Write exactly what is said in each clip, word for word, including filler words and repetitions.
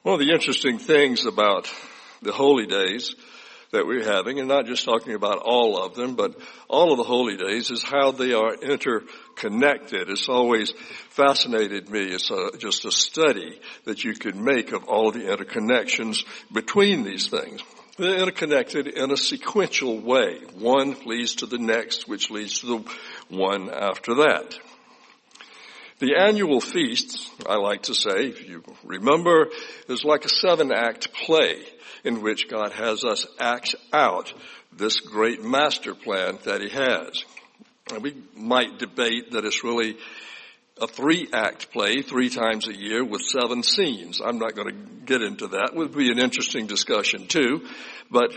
One of the interesting things about the holy days that we're having, and not just talking about all of them, but all of the holy days, is how they are interconnected. It's always fascinated me. It's a, just a study that you could make of all of the interconnections between these things. They're interconnected in a sequential way. One leads to the next, which leads to the one after that. The annual feasts, I like to say, if you remember, is like a seven-act play in which God has us act out this great master plan that he has. And we might debate that it's really a three-act play, three times a year with seven scenes. I'm not going to get into that. It would be an interesting discussion too. But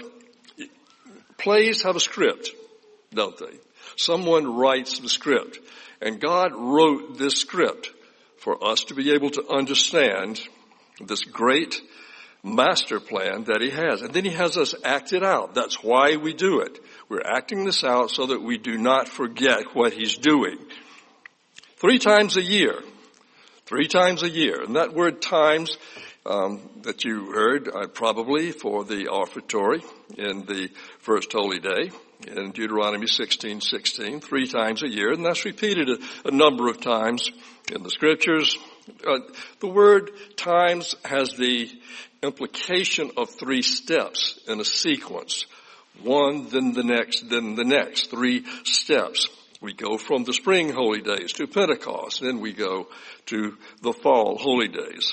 plays have a script, don't they? Someone writes the script. And God wrote this script for us to be able to understand this great master plan that he has. And then he has us act it out. That's why we do it. We're acting this out so that we do not forget what he's doing. Three times a year. Three times a year. And that word times um, that you heard uh, probably for the offertory in the first holy day in Deuteronomy sixteen sixteen, three times a year. And that's repeated a, a number of times in the scriptures. Uh, the word times has the implication of three steps in a sequence. One, then the next, then the next. Three steps. We go from the spring holy days to Pentecost. Then we go to the fall holy days.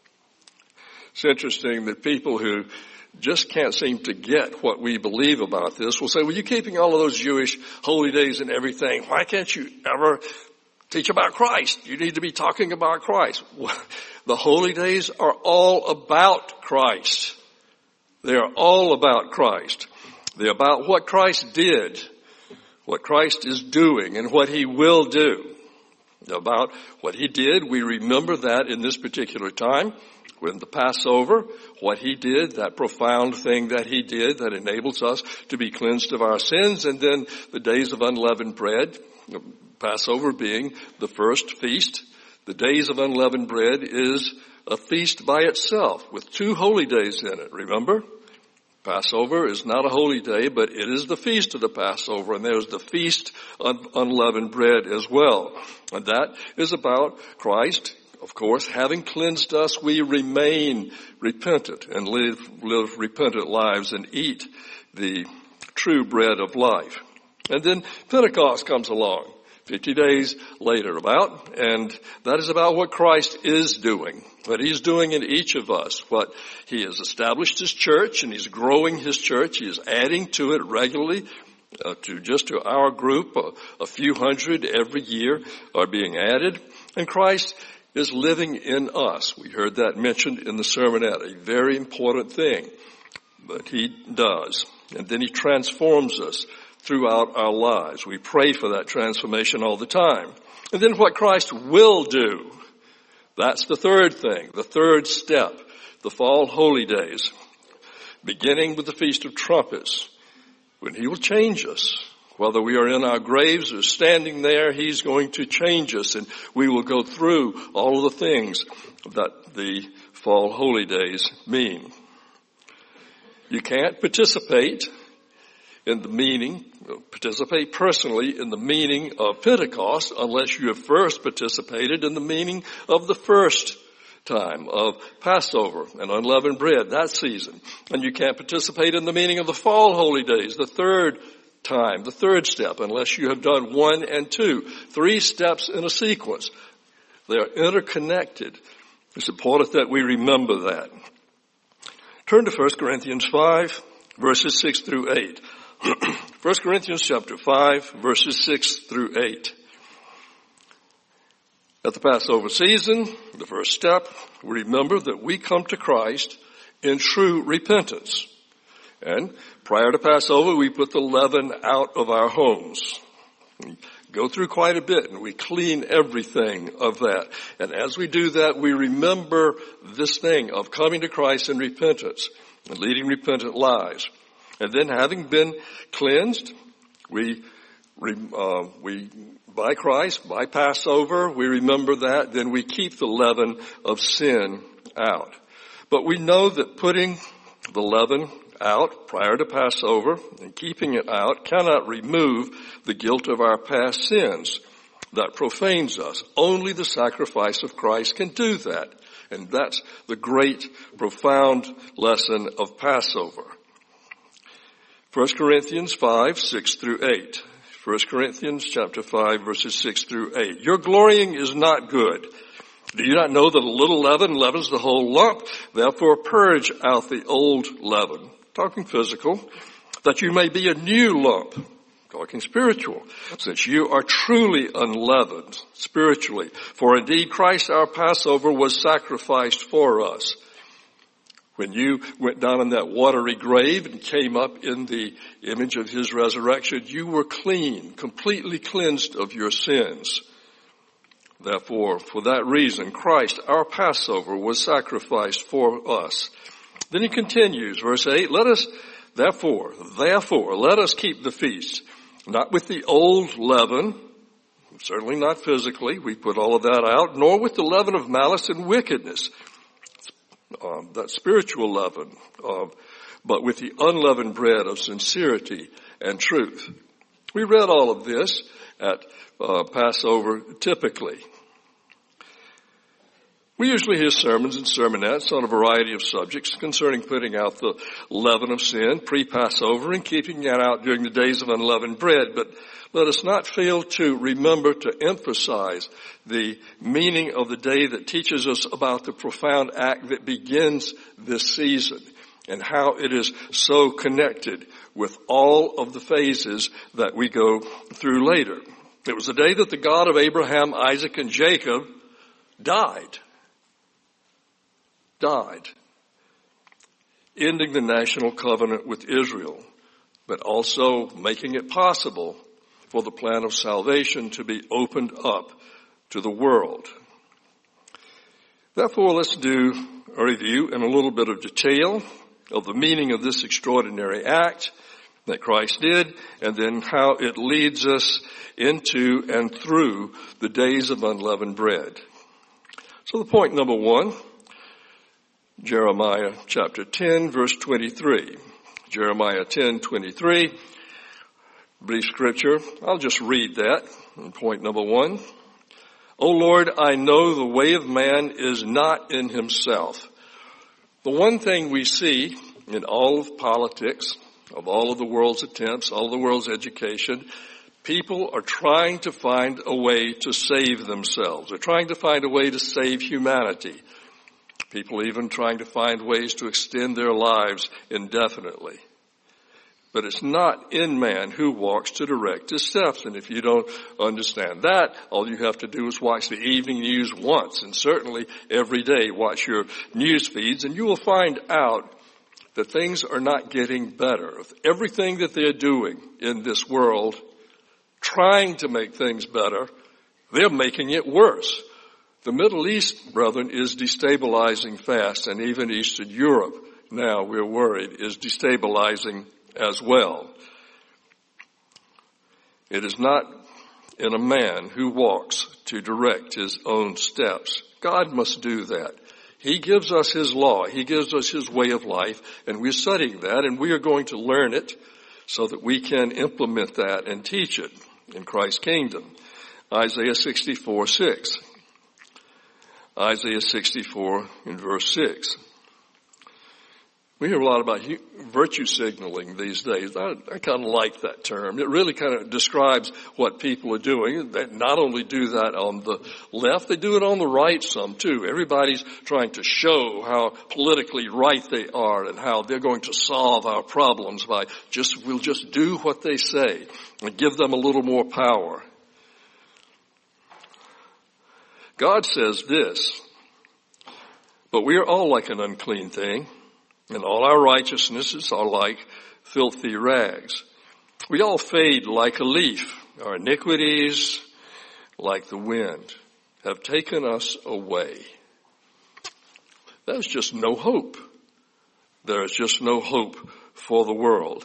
It's interesting that people who just can't seem to get what we believe about this will say, well, you're keeping all of those Jewish holy days and everything. Why can't you ever teach about Christ? You need to be talking about Christ. The holy days are all about Christ. They are all about Christ. They're about what Christ did, what Christ is doing, and what he will do. About what he did, we remember that in this particular time. When the Passover, what he did, that profound thing that he did that enables us to be cleansed of our sins, and then the days of unleavened bread, Passover being the first feast. The days of unleavened bread is a feast by itself with two holy days in it, remember? Passover is not a holy day, but it is the feast of the Passover, and there's the feast of unleavened bread as well. And that is about Christ. Of course, having cleansed us, we remain repentant and live, live repentant lives and eat the true bread of life. And then Pentecost comes along, fifty days later about, and that is about what Christ is doing, what he's doing in each of us, what he has established his church, and he's growing his church. He is adding to it regularly. Uh, to just to our group, uh, a few hundred every year are being added, and Christ is living in us. We heard that mentioned in the sermonette, a very important thing, but he does. And then he transforms us throughout our lives. We pray for that transformation all the time. And then what Christ will do, that's the third thing, the third step, the fall holy days, beginning with the Feast of Trumpets, when he will change us. Whether we are in our graves or standing there, he's going to change us, and we will go through all of the things that the fall holy days mean. You can't participate in the meaning, participate personally in the meaning of Pentecost unless you have first participated in the meaning of the first time of Passover and unleavened bread, that season. And you can't participate in the meaning of the fall holy days, the third time, the third step, unless you have done one and two. Three steps in a sequence. They are interconnected. It's important that we remember that. Turn to First Corinthians five, verses six through eight. First Corinthians chapter five, verses six through eight. At the Passover season, the first step, we remember that we come to Christ in true repentance. And prior to Passover, we put the leaven out of our homes. We go through quite a bit, and we clean everything of that. And as we do that, we remember this thing of coming to Christ in repentance and leading repentant lives. And then having been cleansed, we, uh, we, by Christ, by Passover, we remember that. Then we keep the leaven of sin out. But we know that putting the leaven out prior to Passover and keeping it out cannot remove the guilt of our past sins that profanes us. Only the sacrifice of Christ can do that. And that's the great, profound lesson of Passover. First Corinthians five, six through eight. First Corinthians chapter five, verses six through eight. Your glorying is not good. Do you not know that a little leaven leavens the whole lump? Therefore purge out the old leaven, talking physical, that you may be a new lump, talking spiritual, since you are truly unleavened spiritually. For indeed Christ our Passover was sacrificed for us. When you went down in that watery grave and came up in the image of his resurrection, you were clean, completely cleansed of your sins. Therefore, for that reason, Christ, our Passover, was sacrificed for us. Then he continues, verse eight, let us, therefore, therefore, let us keep the feast, not with the old leaven, certainly not physically, we put all of that out, nor with the leaven of malice and wickedness, uh, that spiritual leaven, uh, but with the unleavened bread of sincerity and truth. We read all of this at uh, Passover typically. We usually hear sermons and sermonettes on a variety of subjects concerning putting out the leaven of sin pre-Passover and keeping it out during the days of unleavened bread. But let us not fail to remember to emphasize the meaning of the day that teaches us about the profound act that begins this season and how it is so connected with all of the phases that we go through later. It was the day that the God of Abraham, Isaac, and Jacob died. died, ending the national covenant with Israel, but also making it possible for the plan of salvation to be opened up to the world. Therefore, let's do a review in a little bit of detail of the meaning of this extraordinary act that Christ did, and then how it leads us into and through the days of unleavened bread. So the point number one, Jeremiah chapter ten, verse twenty-three. Jeremiah ten, twenty-three. Brief scripture. I'll just read that. Point number one. O Lord, I know the way of man is not in himself. The one thing we see in all of politics, of all of the world's attempts, all of the world's education, people are trying to find a way to save themselves. They're trying to find a way to save humanity. People even trying to find ways to extend their lives indefinitely. But it's not in man who walks to direct his steps. And if you don't understand that, all you have to do is watch the evening news once, and certainly every day watch your news feeds, and you will find out that things are not getting better. Everything that they're doing in this world, trying to make things better, they're making it worse. The Middle East, brethren, is destabilizing fast, and even Eastern Europe now, we're worried, is destabilizing as well. It is not in a man who walks to direct his own steps. God must do that. He gives us his law. He gives us his way of life, and we're studying that, and we are going to learn it so that we can implement that and teach it in Christ's kingdom. Isaiah sixty-four, six. Isaiah sixty-four in verse six. We hear a lot about virtue signaling these days. I, I kind of like that term. It really kind of describes what people are doing. They not only do that on the left, they do it on the right some too. Everybody's trying to show how politically right they are and how they're going to solve our problems by just, we'll just do what they say and give them a little more power. God says this, but we are all like an unclean thing, and all our righteousnesses are like filthy rags. We all fade like a leaf. Our iniquities, like the wind, have taken us away. There's just no hope. There is just no hope for the world.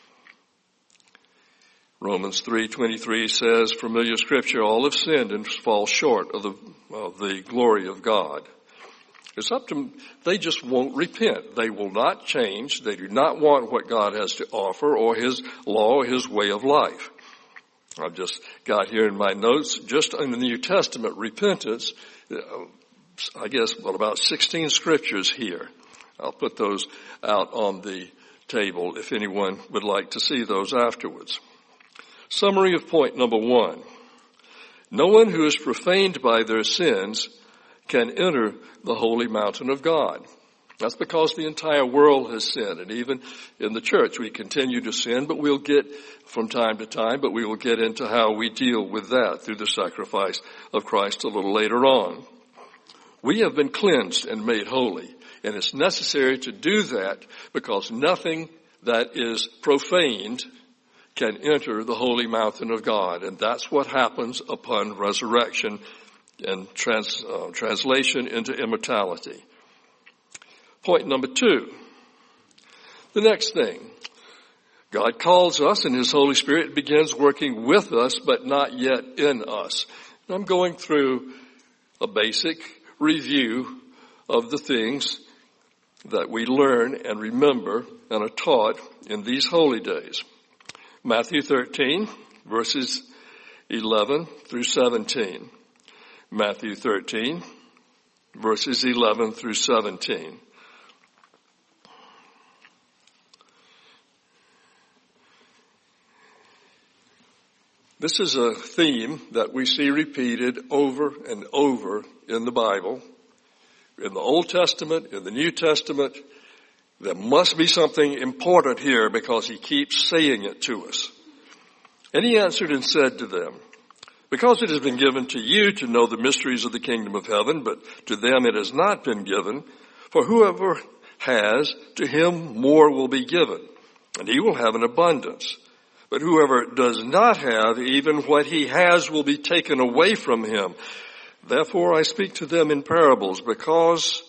Romans three twenty-three says, familiar scripture, all have sinned and fall short of the, of the glory of God. It's up to them. They just won't repent. They will not change. They do not want what God has to offer or his law or his way of life. I've just got here in my notes, just in the New Testament, repentance, I guess, well, about sixteen scriptures here. I'll put those out on the table if anyone would like to see those afterwards. Summary of point number one. No one who is profaned by their sins can enter the holy mountain of God. That's because the entire world has sinned. And even in the church, we continue to sin, but we'll get from time to time, but we will get into how we deal with that through the sacrifice of Christ a little later on. We have been cleansed and made holy. And it's necessary to do that because nothing that is profaned can enter the holy mountain of God. And that's what happens upon resurrection and trans, uh, translation into immortality. Point number two. The next thing. God calls us and his Holy Spirit begins working with us, but not yet in us. And I'm going through a basic review of the things that we learn and remember and are taught in these holy days. Matthew thirteen, verses eleven through seventeen. Matthew thirteen, verses eleven through seventeen. This is a theme that we see repeated over and over in the Bible. In the Old Testament, in the New Testament, there must be something important here because he keeps saying it to us. And he answered and said to them, because it has been given to you to know the mysteries of the kingdom of heaven, but to them it has not been given. For whoever has, to him more will be given, and he will have an abundance. But whoever does not have, even what he has will be taken away from him. Therefore I speak to them in parables, because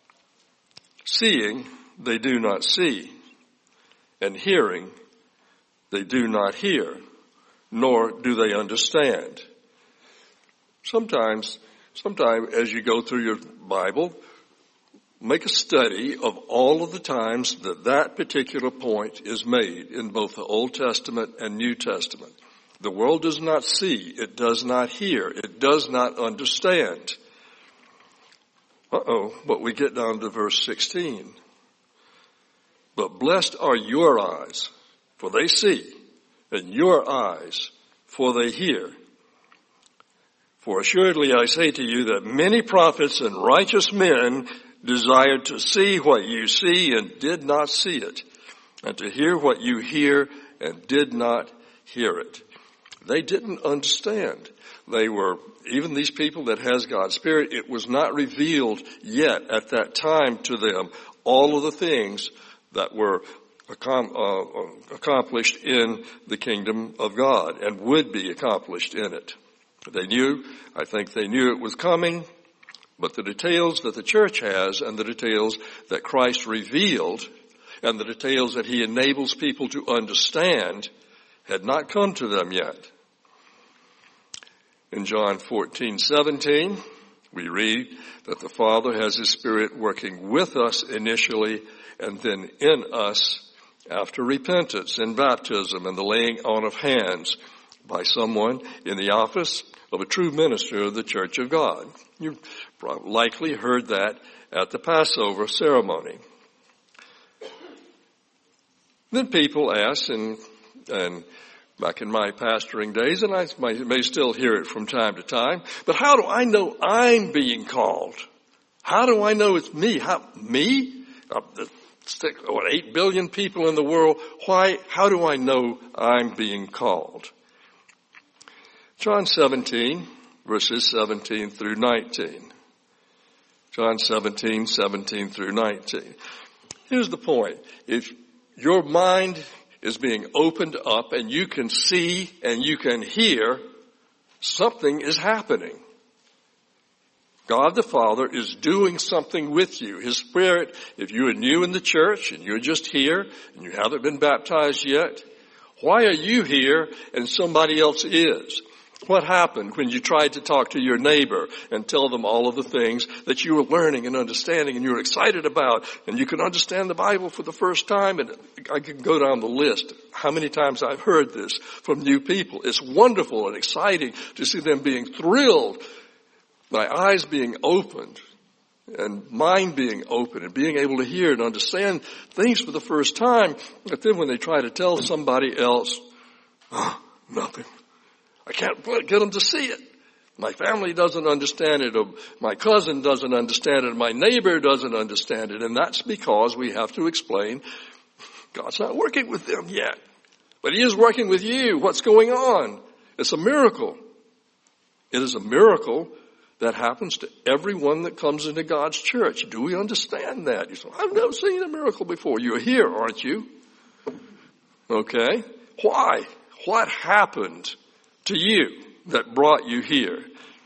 seeing they do not see, and hearing they do not hear, nor do they understand. Sometimes, sometimes as you go through your Bible, make a study of all of the times that that particular point is made in both the Old Testament and New Testament. The world does not see, it does not hear, it does not understand. Uh-oh, but we get down to verse sixteen. But blessed are your eyes, for they see, and your eyes, for they hear. For assuredly I say to you that many prophets and righteous men desired to see what you see and did not see it, and to hear what you hear and did not hear it. They didn't understand. They were, even these people that has God's Spirit, it was not revealed yet at that time to them all of the things that were accomplished in the kingdom of God and would be accomplished in it. They knew, I think they knew it was coming, but the details that the church has and the details that Christ revealed and the details that he enables people to understand had not come to them yet. In John fourteen seventeen, we read that the Father has his Spirit working with us initially and then in us after repentance and baptism and the laying on of hands by someone in the office of a true minister of the Church of God. You've likely heard that at the Passover ceremony. Then people ask, and, and back in my pastoring days, and I may still hear it from time to time, but how do I know I'm being called? How do I know it's me? How, me? Uh, what, eight billion people in the world? Why, how do I know I'm being called? John seventeen, verses seventeen through nineteen. John seventeen, seventeen through nineteen. Here's the point. If your mind is being opened up and you can see and you can hear, something is happening. God the Father is doing something with you. His Spirit, if you are new in the church and you're just here and you haven't been baptized yet, why are you here and somebody else is? What happened when you tried to talk to your neighbor and tell them all of the things that you were learning and understanding and you were excited about, and you can understand the Bible for the first time? And I can go down the list. How many times I've heard this from new people. It's wonderful and exciting to see them being thrilled, my eyes being opened and mind being open and being able to hear and understand things for the first time. But then when they try to tell somebody else, oh, nothing. I can't get them to see it. My family doesn't understand it, or my cousin doesn't understand it, or my neighbor doesn't understand it. And that's because we have to explain God's not working with them yet. But He is working with you. What's going on? It's a miracle. It is a miracle that happens to everyone that comes into God's church. Do we understand that? You say, I've never seen a miracle before. You're here, aren't you? Okay. Why? What happened to you that brought you here?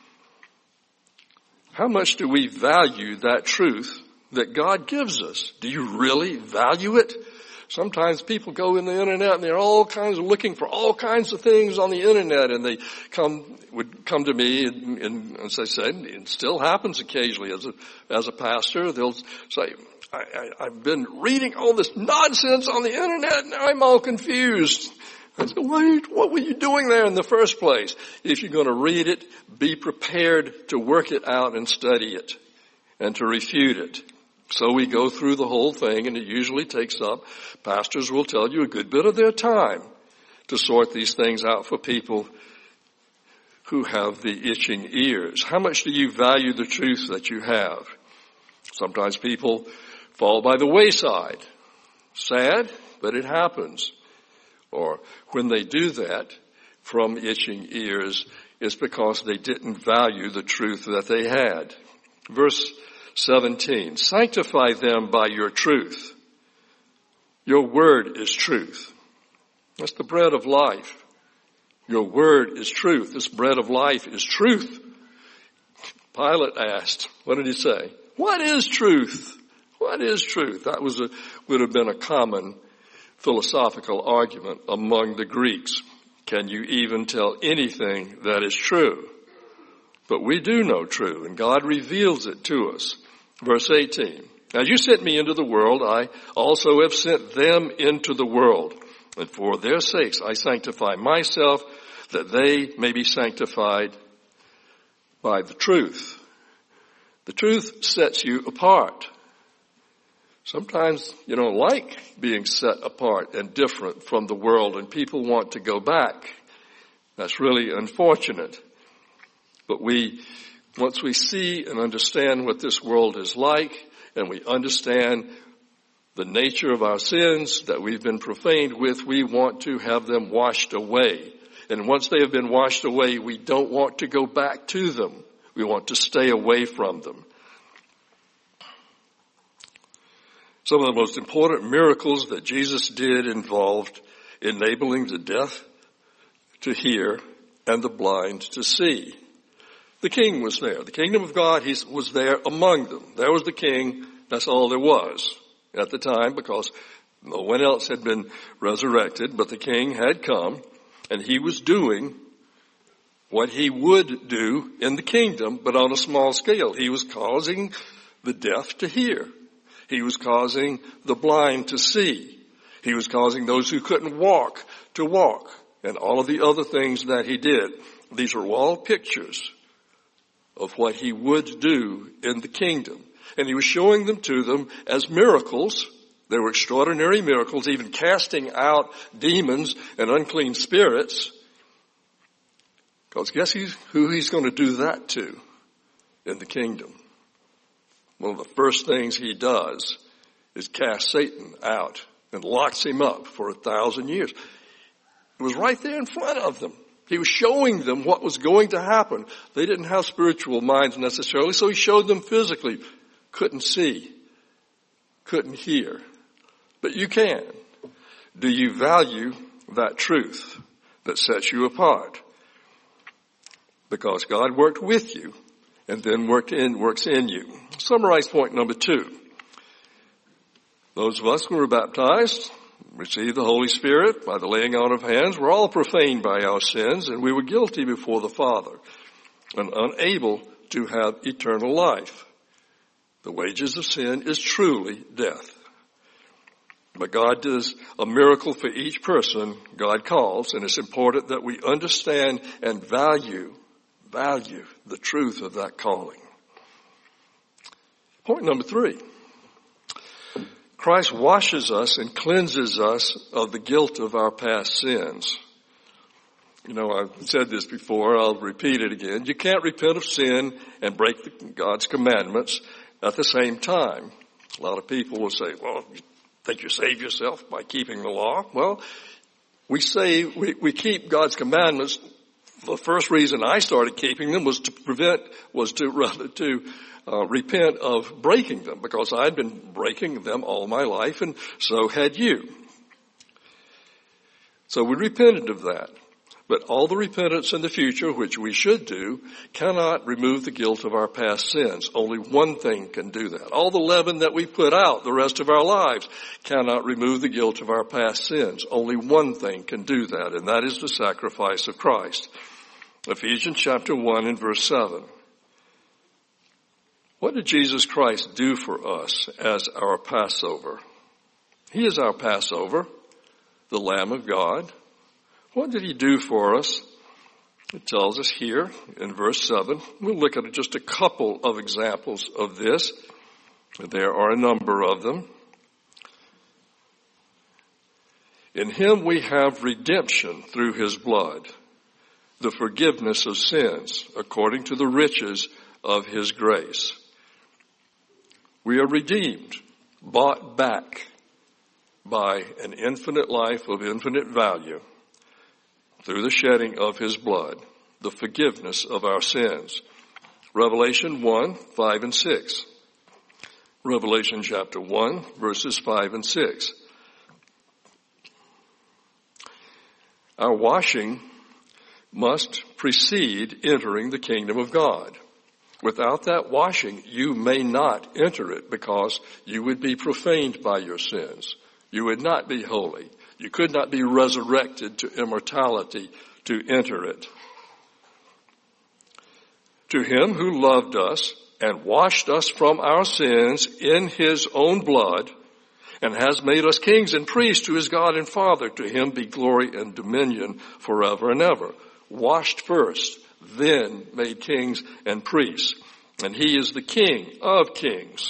How much do we value that truth that God gives us? Do you really value it? Sometimes people go in the internet and they're all kinds of looking for all kinds of things on the internet, and they come would come to me, and, and as I said, it still happens occasionally as a as a pastor. They'll say, I, I, I've been reading all this nonsense on the internet, and now I'm all confused. I said, wait, what were you doing there in the first place? If you're going to read it, be prepared to work it out and study it and to refute it. So we go through the whole thing, and it usually takes up, pastors will tell you, a good bit of their time to sort these things out for people who have the itching ears. How much do you value the truth that you have? Sometimes people fall by the wayside. Sad, but it happens. Or when they do that from itching ears, it's because they didn't value the truth that they had. Verse seventeen, sanctify them by your truth. Your word is truth. That's the bread of life. Your word is truth. This bread of life is truth. Pilate asked, what did he say? What is truth? What is truth? That was a, would have been a common philosophical argument among the Greeks. Can you even tell anything that is true? But we do know true, and God reveals it to us. Verse eighteen, as you sent me into the world, I also have sent them into the world. And for their sakes I sanctify myself, that they may be sanctified by the truth. The truth sets you apart. Sometimes you don't like being set apart and different from the world, and people want to go back. That's really unfortunate. But we, once we see and understand what this world is like, and we understand the nature of our sins that we've been profaned with, we want to have them washed away. And once they have been washed away, we don't want to go back to them. We want to stay away from them. Some of the most important miracles that Jesus did involved enabling the deaf to hear and the blind to see. The king was there. The kingdom of God he was there among them. There was the king. That's all there was at the time, because no one else had been resurrected, but the king had come, and he was doing what he would do in the kingdom, but on a small scale. He was causing the deaf to hear. He was causing the blind to see. He was causing those who couldn't walk to walk, and all of the other things that he did. These are all pictures of what he would do in the kingdom. And he was showing them to them as miracles. They were extraordinary miracles, even casting out demons and unclean spirits. Because guess he's, who he's going to do that to in the kingdom? One of the first things he does is cast Satan out and locks him up for a thousand years. It was right there in front of them. He was showing them what was going to happen. They didn't have spiritual minds necessarily, so he showed them physically. Couldn't see, couldn't hear. But you can. Do you value that truth that sets you apart? Because God worked with you and then worked in, works in you. Summarize point number two. Those of us who were baptized, received the Holy Spirit by the laying on of hands, were all profaned by our sins, and we were guilty before the Father and unable to have eternal life. The wages of sin is truly death. But God does a miracle for each person God calls, and it's important that we understand and value, value the truth of that calling. Point number three. Christ washes us and cleanses us of the guilt of our past sins. You know, I've said this before, I'll repeat it again. You can't repent of sin and break the, God's commandments at the same time. A lot of people will say, well, you think you save yourself by keeping the law? Well, we say we, we keep God's commandments. The first reason I started keeping them was to prevent, was to rather to Uh, repent of breaking them, because I'd been breaking them all my life, and so had you. So we repented of that. But all the repentance in the future, which we should do, cannot remove the guilt of our past sins. Only one thing can do that. All the leaven that we put out the rest of our lives cannot remove the guilt of our past sins. Only one thing can do that, and that is the sacrifice of Christ. Ephesians chapter one and verse seven. What did Jesus Christ do for us as our Passover? He is our Passover, the Lamb of God. What did he do for us? It tells us here in verse seven. We'll look at just a couple of examples of this. There are a number of them. In him we have redemption through his blood, the forgiveness of sins, according to the riches of his grace. We are redeemed, bought back by an infinite life of infinite value through the shedding of his blood, the forgiveness of our sins. Revelation one, five and six. Revelation chapter one, verses five and six. Our washing must precede entering the kingdom of God. Without that washing, you may not enter it, because you would be profaned by your sins. You would not be holy. You could not be resurrected to immortality to enter it. To him who loved us and washed us from our sins in his own blood and has made us kings and priests to his God and Father, to him be glory and dominion forever and ever. Washed first, then made kings and priests. And he is the King of kings.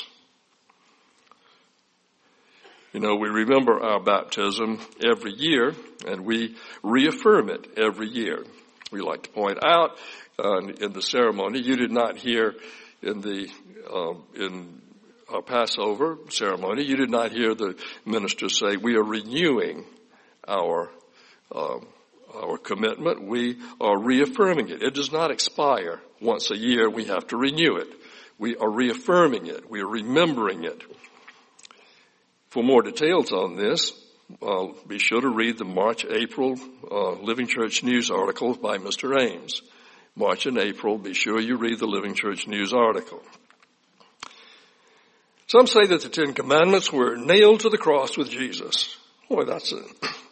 You know, we remember our baptism every year, and we reaffirm it every year. We like to point out uh, in the ceremony, you did not hear in the uh, in our Passover ceremony, you did not hear the minister say, we are renewing our uh, Our commitment. We are reaffirming it. It does not expire once a year. We have to renew it. We are reaffirming it. We are remembering it. For more details on this, uh, be sure to read the March April uh, Living Church News article by Mister Ames. March and April, be sure you read the Living Church News article. Some say that the Ten Commandments were nailed to the cross with Jesus. Boy, that's a...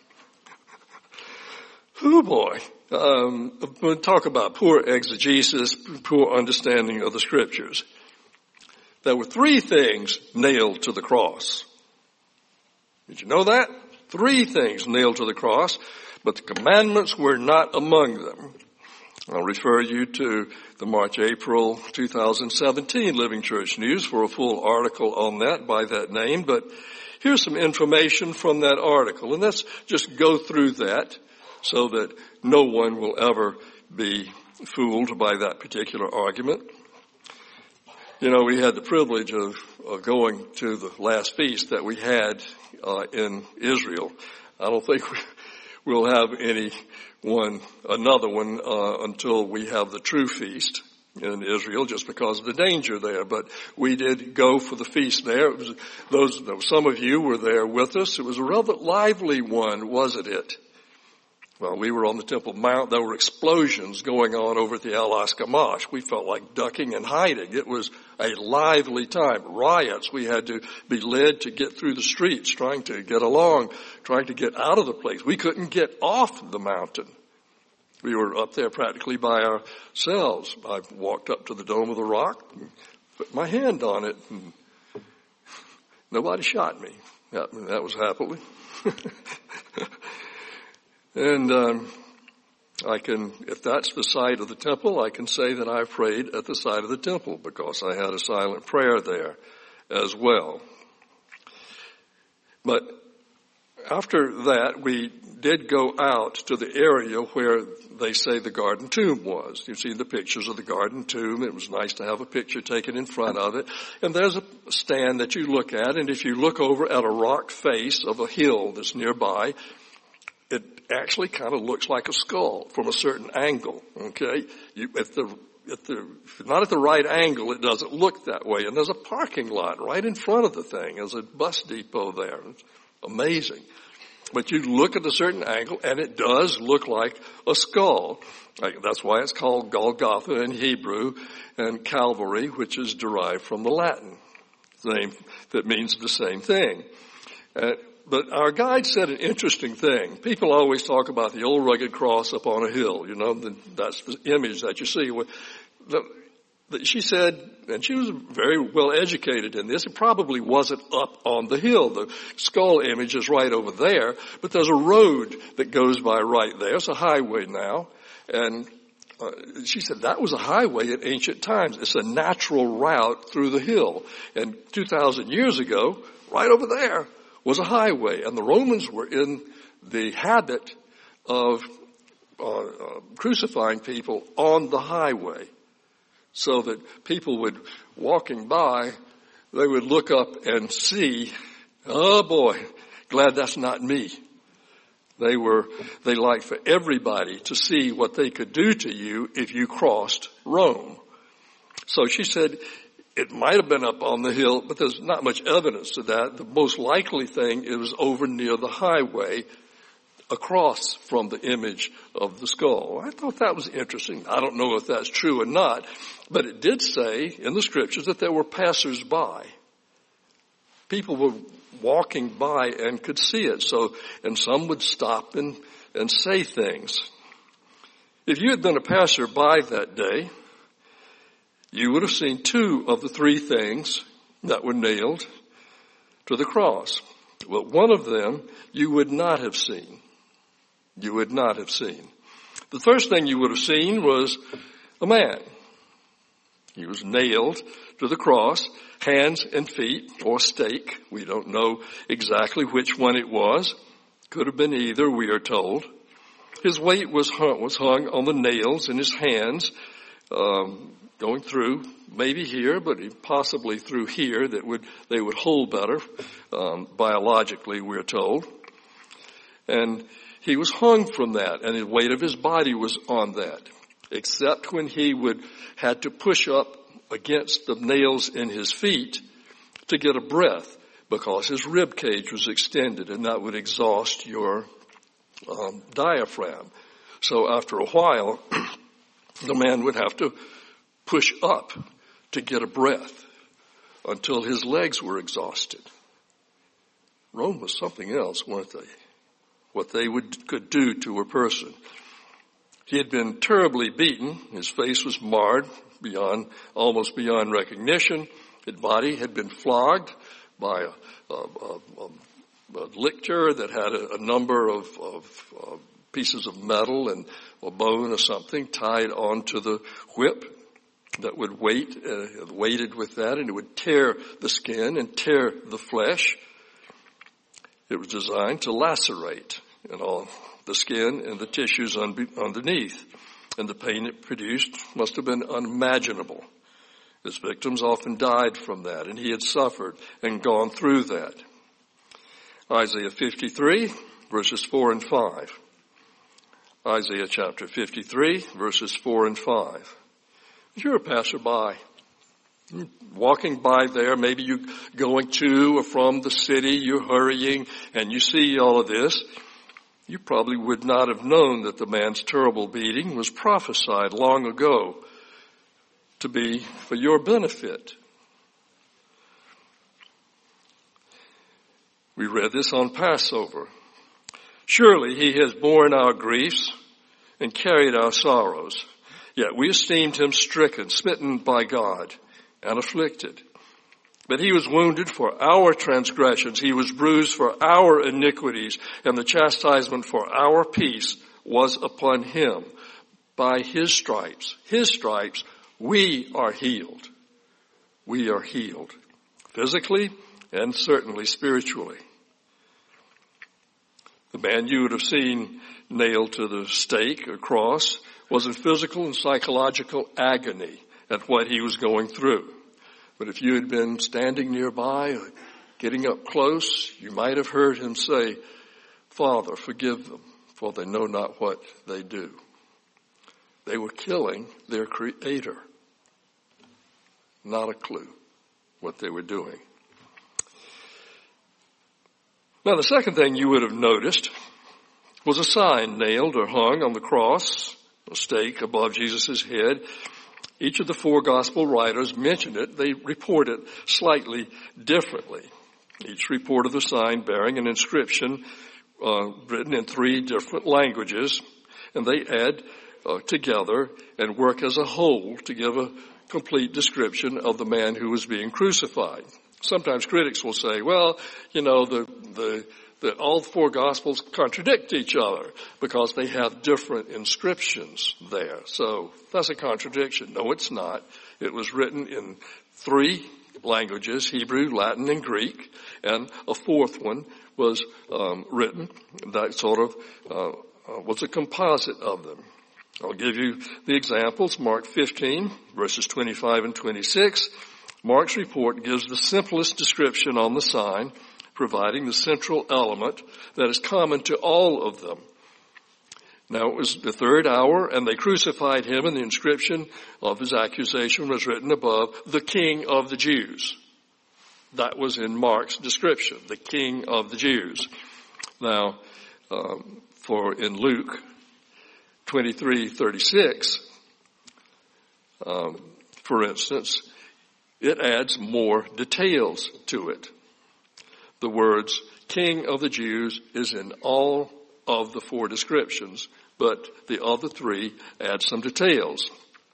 Oh boy, um, we'll talk about poor exegesis, poor understanding of the scriptures. There were three things nailed to the cross. Did you know that? Three things nailed to the cross, but the commandments were not among them. I'll refer you to the March April two thousand seventeen Living Church News for a full article on that by that name, but here's some information from that article, and let's just go through that, so that no one will ever be fooled by that particular argument. You know, we had the privilege of, of going to the last feast that we had uh, in Israel. I don't think we, we'll have any one, another one uh, until we have the true feast in Israel, just because of the danger there. But we did go for the feast there. It was those, some of you were there with us. It was a rather lively one, wasn't it? Well, we were on the Temple Mount. There were explosions going on over at the Al Askamash. We felt like ducking and hiding. It was a lively time. Riots. We had to be led to get through the streets, trying to get along, trying to get out of the place. We couldn't get off the mountain. We were up there practically by ourselves. I walked up to the Dome of the Rock, and put my hand on it, and nobody shot me. That, that was happily. And um, I can, if that's the site of the temple, I can say that I prayed at the site of the temple because I had a silent prayer there as well. But after that, we did go out to the area where they say the Garden Tomb was. You've seen the pictures of the Garden Tomb. It was nice to have a picture taken in front of it. And there's a stand that you look at, and if you look over at a rock face of a hill that's nearby, it actually kind of looks like a skull from a certain angle, okay? You, if the, if the, if not at the right angle, it doesn't look that way. And there's a parking lot right in front of the thing. There's a bus depot there. It's amazing. But you look at a certain angle, and it does look like a skull. Like, that's why it's called Golgotha in Hebrew, and Calvary, which is derived from the Latin name that means the same thing. Uh, But our guide said an interesting thing. People always talk about the old rugged cross up on a hill. You know, the, that's the image that you see. The, the, she said, and she was very well educated in this, it probably wasn't up on the hill. The skull image is right over there, but there's a road that goes by right there. It's a highway now. And uh, she said that was a highway in ancient times. It's a natural route through the hill. And two thousand years ago, right over there, was a highway, and the Romans were in the habit of uh, uh, crucifying people on the highway, so that people would, walking by, they would look up and see, oh boy, glad that's not me. They were, they liked for everybody to see what they could do to you if you crossed Rome. So she said, it might have been up on the hill, but there's not much evidence of that. The most likely thing is was over near the highway across from the image of the skull. I thought that was interesting. I don't know if that's true or not, but it did say in the scriptures that there were passers-by. People were walking by and could see it. So, and some would stop and, and say things. If you had been a passer-by that day, you would have seen two of the three things that were nailed to the cross. But one of them you would not have seen. You would not have seen. The first thing you would have seen was a man. He was nailed to the cross, hands and feet, or stake. We don't know exactly which one it was. Could have been either, we are told. His weight was hung, was hung on the nails in his hands, um, going through, maybe here, but possibly through here, that would they would hold better, um, biologically, we're told. And he was hung from that, and the weight of his body was on that, except when he would had to push up against the nails in his feet to get a breath, because his rib cage was extended, and that would exhaust your um, diaphragm. So after a while, the man would have to push up to get a breath until his legs were exhausted. Rome was something else, weren't they? What they would could do to a person. He had been terribly beaten. His face was marred beyond, almost beyond recognition. His body had been flogged by a, a, a, a lictor that had a, a number of, of uh, pieces of metal and a bone or something tied onto the whip that would weight, uh, weighted with that, and it would tear the skin and tear the flesh. It was designed to lacerate and all the skin and the tissues underneath. And the pain it produced must have been unimaginable. His victims often died from that, and he had suffered and gone through that. Isaiah fifty-three, verses four and five. Isaiah chapter fifty-three, verses four and five. If you're a passerby, walking by there, maybe you going to or from the city, you're hurrying, and you see all of this. you probably would not have known that the man's terrible beating was prophesied long ago to be for your benefit. We read this on Passover. Surely he has borne our griefs and carried our sorrows. Yet we esteemed him stricken, smitten by God, and afflicted. But he was wounded for our transgressions. He was bruised for our iniquities. And the chastisement for our peace was upon him. By his stripes, his stripes, we are healed. We are healed. Physically and certainly spiritually. The man you would have seen nailed to the stake or cross was in physical and psychological agony at what he was going through. But if you had been standing nearby, getting up close, you might have heard him say, Father, forgive them, for they know not what they do. They were killing their Creator. Not a clue what they were doing. Now, the second thing you would have noticed was a sign nailed or hung on the cross, a stake above Jesus' head. Each of the four gospel writers mentioned it. They report it slightly differently. Each reported the sign bearing an inscription uh, written in three different languages, and they add uh, together and work as a whole to give a complete description of the man who was being crucified. Sometimes critics will say, well, you know, the, the, the, all four Gospels contradict each other because they have different inscriptions there. So that's a contradiction. No, it's not. It was written in three languages, Hebrew, Latin, and Greek, and a fourth one was um, written that sort of uh, uh, was a composite of them. I'll give you the examples. Mark fifteen, verses twenty-five and twenty-six. Mark's report gives the simplest description on the sign, providing the central element that is common to all of them. Now it was the third hour, and they crucified him, and the inscription of his accusation was written above, the King of the Jews. That was in Mark's description, the King of the Jews. Now, um, for in Luke twenty-three thirty-six, um, for instance, it adds more details to it. The words King of the Jews is in all of the four descriptions, but the other three add some details.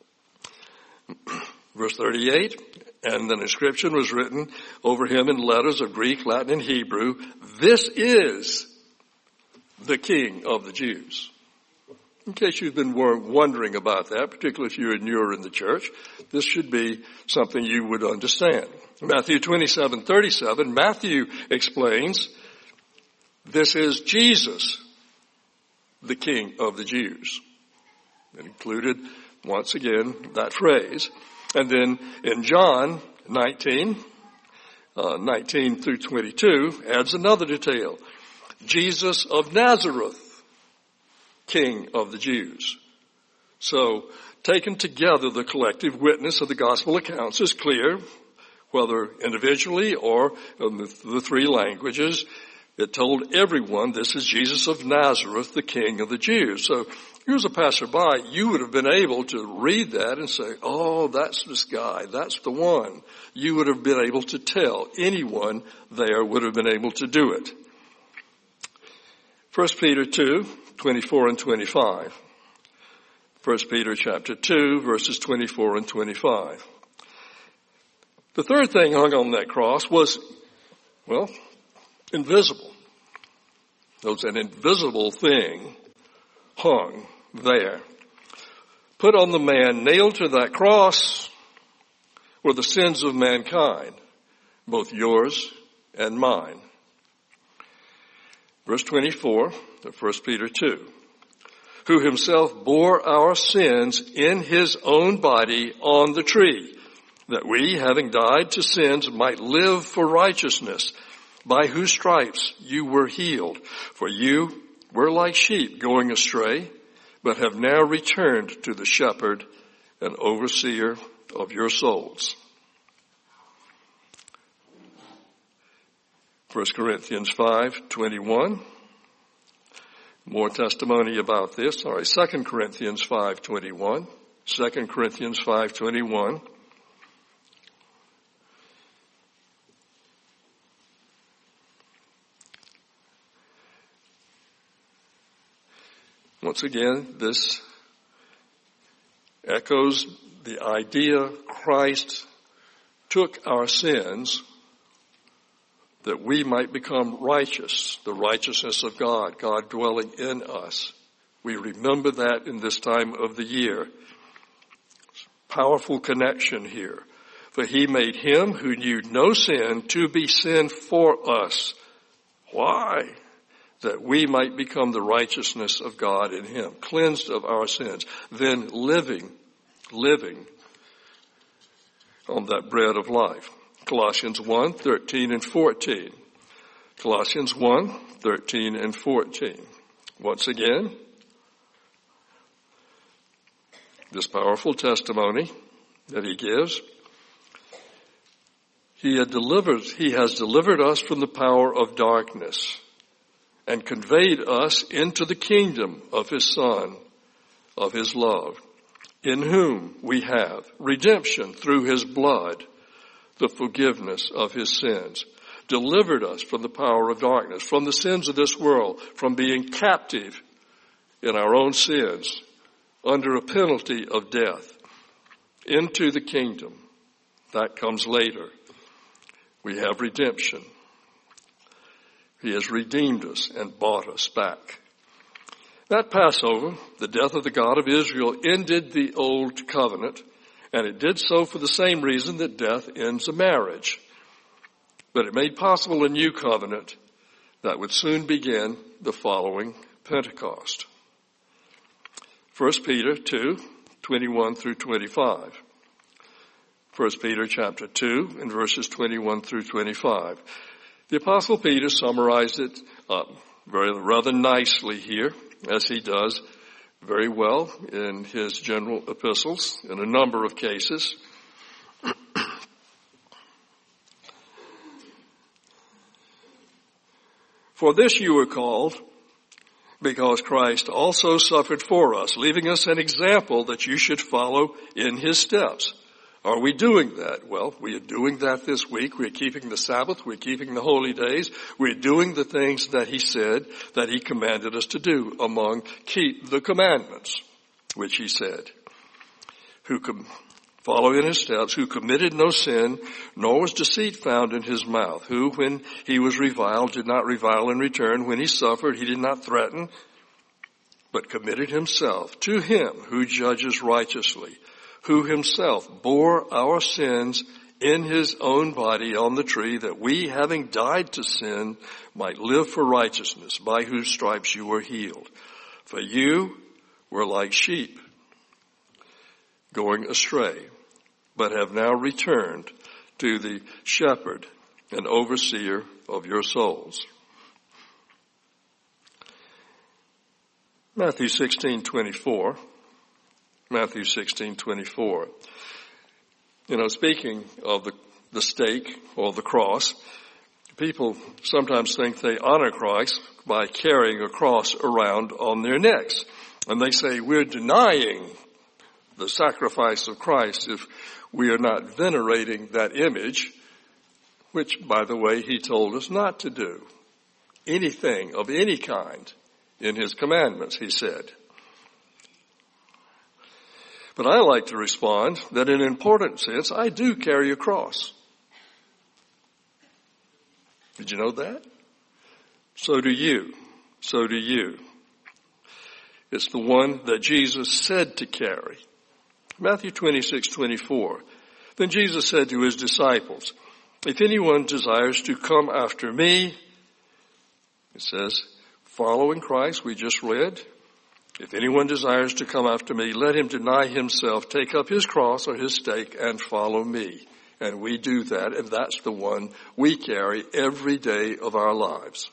Verse thirty-eight, and the inscription was written over him in letters of Greek, Latin, and Hebrew. This is the King of the Jews. In case you've been wondering about that, particularly if you're newer in the church, this should be something you would understand. Matthew twenty-seven thirty-seven, Matthew explains, this is Jesus, the King of the Jews. It included, once again, that phrase. And then in John nineteen, uh, nineteen through twenty-two, adds another detail. Jesus of Nazareth, King of the Jews. So, taken together, the collective witness of the gospel accounts is clear, whether individually or in the, the three languages. It told everyone this is Jesus of Nazareth, the King of the Jews. So, you as a passerby, you would have been able to read that and say, oh, that's this guy, that's the one. You would have been able to tell. Anyone there would have been able to do it. First Peter two, twenty-four and twenty-five. First Peter chapter two, verses twenty-four and twenty-five. The third thing hung on that cross was, well, invisible. There was an invisible thing hung there. Put on the man nailed to that cross were the sins of mankind, both yours and mine. Verse twenty-four of First Peter two. Who himself bore our sins in his own body on the tree, that we, having died to sins, might live for righteousness, by whose stripes you were healed. For you were like sheep going astray, but have now returned to the shepherd and overseer of your souls. First Corinthians five twenty-one. More testimony about this. All right, Second Corinthians five twenty-one. Second Corinthians five twenty-one. Once again, this echoes the idea Christ took our sins that we might become righteous, the righteousness of God, God dwelling in us. We remember that in this time of the year. Powerful connection here. For he made him who knew no sin to be sin for us. Why? That we might become the righteousness of God in him, cleansed of our sins, then living, living on that bread of life. Colossians one, thirteen and fourteen. Colossians one, thirteen and fourteen. Once again, this powerful testimony that he gives. He had delivered, he has delivered us from the power of darkness and conveyed us into the kingdom of his Son, of his love, in whom we have redemption through his blood, the forgiveness of his sins, delivered us from the power of darkness, from the sins of this world, from being captive in our own sins, under a penalty of death, into the kingdom. That comes later. We have redemption. He has redeemed us and bought us back. That Passover, the death of the God of Israel, ended the old covenant, and it did so for the same reason that death ends a marriage. But it made possible a new covenant that would soon begin the following Pentecost. First Peter two, twenty-one through twenty-five. First Peter chapter two and verses twenty-one through twenty-five. The Apostle Peter summarized it uh, very rather nicely here, as he does very well in his general epistles in a number of cases. For this you were called, because Christ also suffered for us, leaving us an example that you should follow in his steps. Are we doing that? Well, we are doing that this week. We're keeping the Sabbath. We're keeping the holy days. We're doing the things that he said that he commanded us to do among keep the commandments, which he said. Who com- follow in his steps, who committed no sin, nor was deceit found in his mouth, who, when he was reviled, did not revile in return. When he suffered, he did not threaten, but committed himself to him who judges righteously, who himself bore our sins in his own body on the tree, that we, having died to sin, might live for righteousness, by whose stripes you were healed. For you were like sheep going astray, but have now returned to the shepherd and overseer of your souls. Matthew sixteen twenty-four. Matthew sixteen twenty-four. You know, speaking of the, the stake or the cross, people sometimes think they honor Christ by carrying a cross around on their necks. And they say we're denying the sacrifice of Christ if we are not venerating that image, which, by the way, he told us not to do. Anything of any kind in his commandments, he said. But I like to respond that in an important sense, I do carry a cross. Did you know that? So do you. So do you. It's the one that Jesus said to carry. Matthew twenty-six twenty-four. Then Jesus said to his disciples, if anyone desires to come after me, it says, following Christ, we just read, if anyone desires to come after me, let him deny himself, take up his cross or his stake, and follow me. And we do that, and that's the one we carry every day of our lives,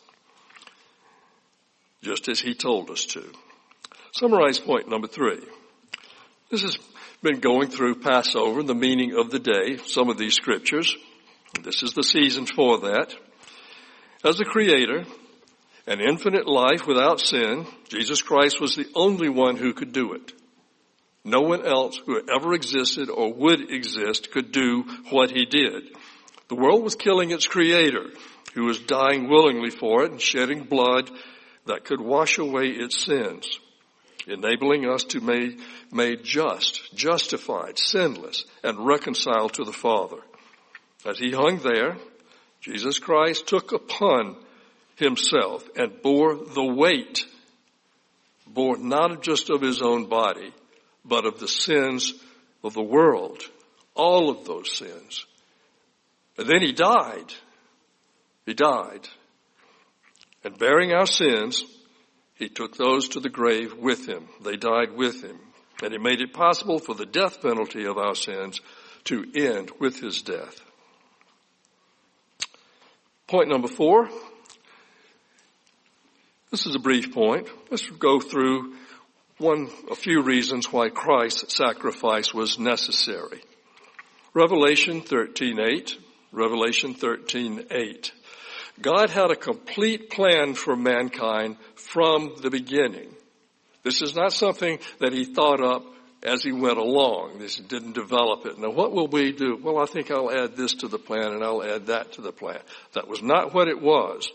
just as he told us to. Summarize point number three. This has been going through Passover, the meaning of the day, some of these scriptures. This is the season for that. As the Creator, An infinite life without sin, Jesus Christ was the only one who could do it. No one else who ever existed or would exist could do what he did. The world was killing its creator, who was dying willingly for it and shedding blood that could wash away its sins, enabling us to be made just, justified, sinless, and reconciled to the Father. As he hung there, Jesus Christ took upon himself and bore the weight, bore not just of his own body, but of the sins of the world, all of those sins. And then he died. He died. And bearing our sins, he took those to the grave with him. They died with him. And he made it possible for the death penalty of our sins to end with his death. Point number four. This is a brief point. Let's go through one, a few reasons why Christ's sacrifice was necessary. Revelation thirteen eight. Revelation thirteen eight. God had a complete plan for mankind from the beginning. This is not something that he thought up as he went along. This didn't develop it. Now, what will we do? Well, I think I'll add this to the plan and I'll add that to the plan. That was not what it was.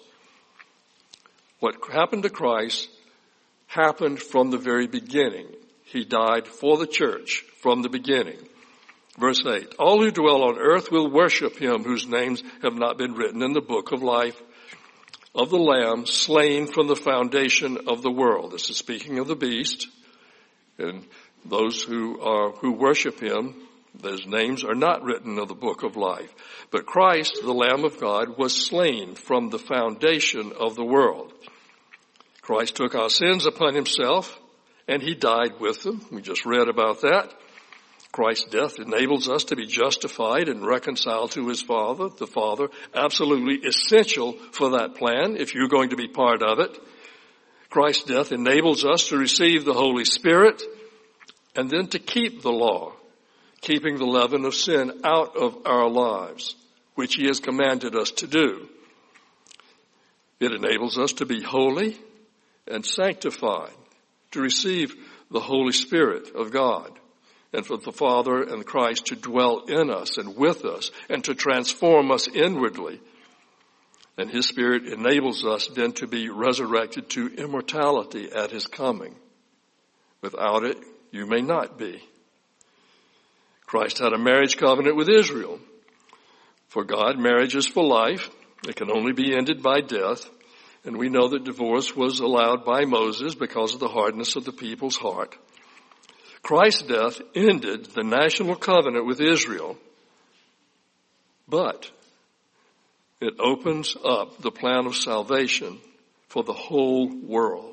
What happened to Christ happened from the very beginning. He died for the church from the beginning. Verse eight, all who dwell on earth will worship him whose names have not been written in the book of life of the Lamb slain from the foundation of the world. This is speaking of the beast, and those who are, who worship him, those names are not written in the book of life. But Christ, the Lamb of God, was slain from the foundation of the world. Christ took our sins upon himself, and he died with them. We just read about that. Christ's death enables us to be justified and reconciled to his Father. The Father, absolutely essential for that plan if you're going to be part of it. Christ's death enables us to receive the Holy Spirit and then to keep the law, keeping the leaven of sin out of our lives, which he has commanded us to do. It enables us to be holy and sanctified, to receive the Holy Spirit of God, and for the Father and Christ to dwell in us and with us and to transform us inwardly. And his Spirit enables us then to be resurrected to immortality at his coming. Without it, you may not be. Christ had a marriage covenant with Israel. For God, marriage is for life. It can only be ended by death. And we know that divorce was allowed by Moses because of the hardness of the people's heart. Christ's death ended the national covenant with Israel, but it opens up the plan of salvation for the whole world.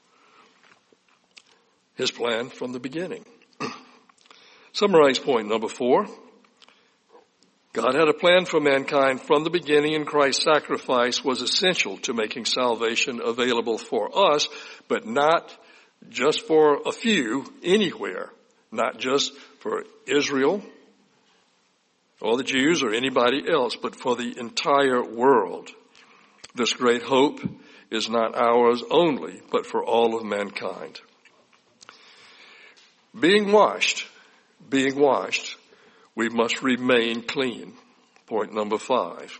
His plan from the beginning. Summarize point number four. God had a plan for mankind from the beginning, and Christ's sacrifice was essential to making salvation available for us, but not just for a few anywhere, not just for Israel or the Jews or anybody else, but for the entire world. This great hope is not ours only, but for all of mankind. Being washed, being washed, we must remain clean. Point number five.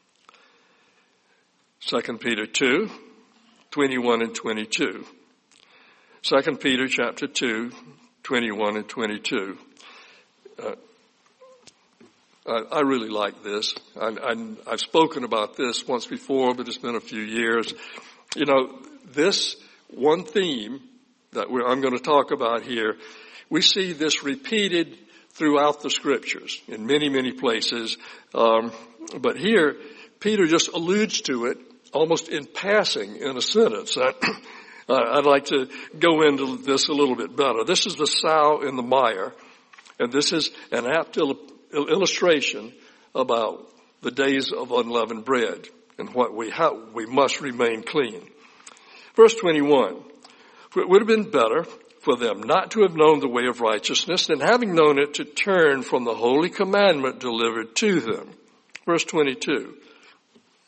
Second Peter two, twenty-one and twenty-two. Second Peter chapter two, twenty-one and twenty-two. Uh, I, I really like this. I, I, I've spoken about this once before, but it's been a few years. You know, this one theme that we're, I'm going to talk about here, we see this repeated throughout the scriptures in many, many places. Um, but here, Peter just alludes to it almost in passing in a sentence. I, I'd like to go into this a little bit better. This is the sow in the mire, and this is an apt illustration about the days of unleavened bread and what we have, we must remain clean. Verse twenty-one, for it would have been better for them not to have known the way of righteousness than having known it to turn from the holy commandment delivered to them. Verse twenty-two,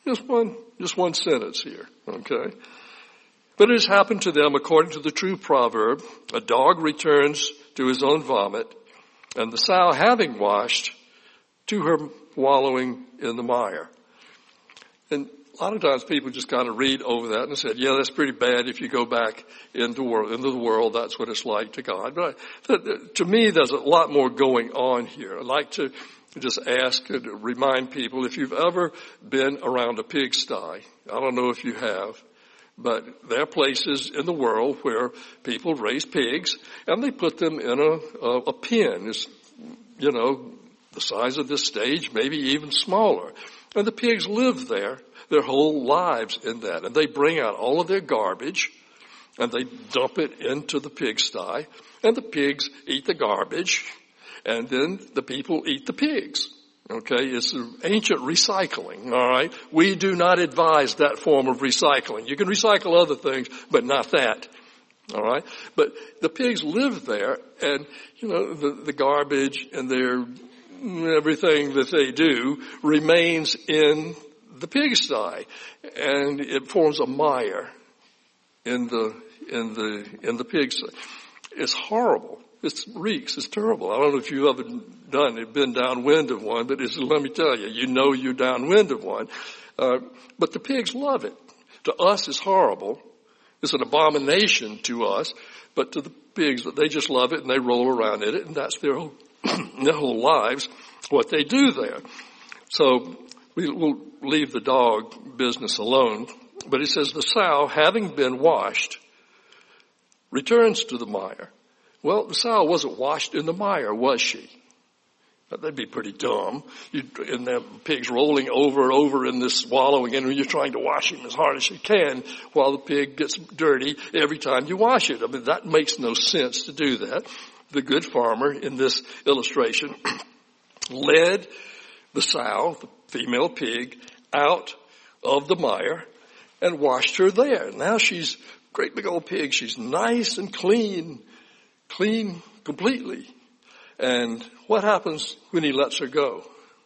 Just one, just one sentence here, okay? But it has happened to them according to the true proverb, a dog returns to his own vomit, and the sow having washed, to her wallowing in the mire. And a lot of times people just kind of read over that and said, yeah, that's pretty bad if you go back into the world, into the world, that's what it's like to God. But I, to me, there's a lot more going on here. I'd like to just ask and remind people, if you've ever been around a pigsty, I don't know if you have, but there are places in the world where people raise pigs and they put them in a, a, a pen. It's, you know, the size of this stage, maybe even smaller. And the pigs live there their whole lives in that. And they bring out all of their garbage and they dump it into the pigsty. And the pigs eat the garbage. And then the people eat the pigs. Okay, it's ancient recycling, all right? We do not advise that form of recycling. You can recycle other things, but not that, all right? But the pigs live there, and, you know, the, the garbage and their everything that they do remains in the pigsty, and it forms a mire in the in the in the pigsty. It's horrible. It reeks. It's terrible. I don't know if you've ever done it, been downwind of one, but it's, let me tell you, you know you're downwind of one. Uh, but the pigs love it. To us, it's horrible. It's an abomination to us, but to the pigs, they just love it and they roll around in it, and that's their whole, their whole lives, what they do there. So we, we'll leave the dog business alone. But it says the sow, having been washed, returns to the mire. Well, the sow wasn't washed in the mire, was she? That'd be pretty dumb. You, and the pig's rolling over and over in this wallowing, and you're trying to wash him as hard as you can while the pig gets dirty every time you wash it. I mean, that makes no sense to do that. The good farmer in this illustration led the sow, the female pig, out of the mire and washed her there. Now she's a great big old pig. She's nice and clean. Clean completely. And what happens when he lets her go?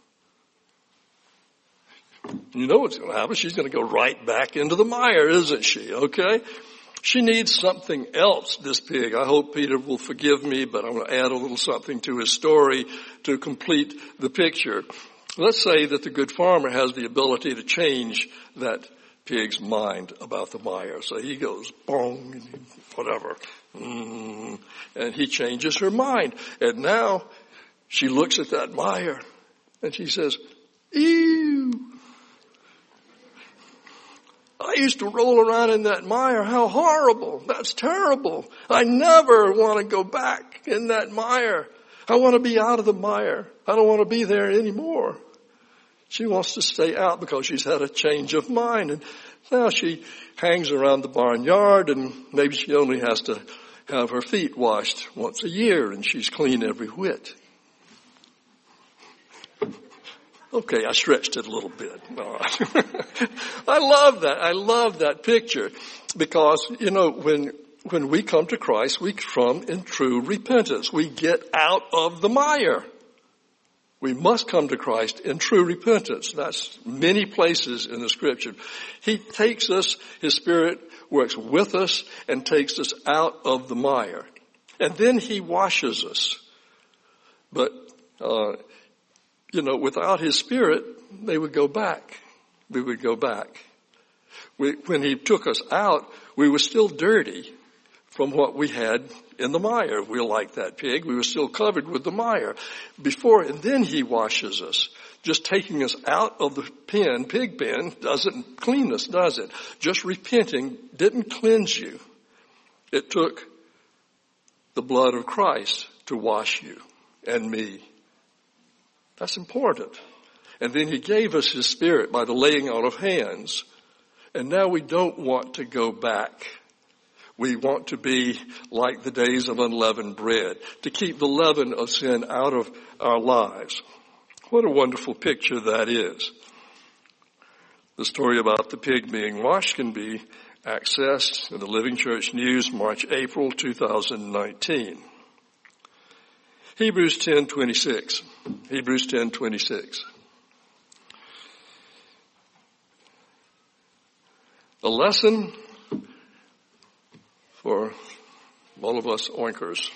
You know what's going to happen. She's going to go right back into the mire, isn't she? Okay? She needs something else, this pig. I hope Peter will forgive me, but I'm going to add a little something to his story to complete the picture. Let's say that the good farmer has the ability to change that pig's mind about the mire. So he goes, bong, whatever. Mm, and he changes her mind. And now she looks at that mire and she says, ew. I used to roll around in that mire. How horrible. That's terrible. I never want to go back in that mire. I want to be out of the mire. I don't want to be there anymore. She wants to stay out because she's had a change of mind. And now she hangs around the barnyard, and maybe she only has to have her feet washed once a year, and she's clean every whit. Okay, I stretched it a little bit. All right. I love that. I love that picture because, you know, when when we come to Christ, we come in true repentance. We get out of the mire. We must come to Christ in true repentance. That's many places in the scripture. He takes us, His Spirit works with us and takes us out of the mire. And then He washes us. But, uh, you know, without His Spirit, they would go back. We would go back. We, when He took us out, we were still dirty from what we had in the mire. We were like that pig. We were still covered with the mire before, and then He washes us. Just taking us out of the pen, pig pen, doesn't clean us, does it? Just repenting didn't cleanse you. It took the blood of Christ to wash you and me. That's important. And then He gave us His Spirit by the laying on of hands. And now we don't want to go back. We want to be like the days of unleavened bread, to keep the leaven of sin out of our lives. What a wonderful picture that is. The story about the pig being washed can be accessed in the Living Church News, March, April two thousand nineteen. Hebrews ten twenty-six. Hebrews ten twenty-six. A lesson for all of us oinkers.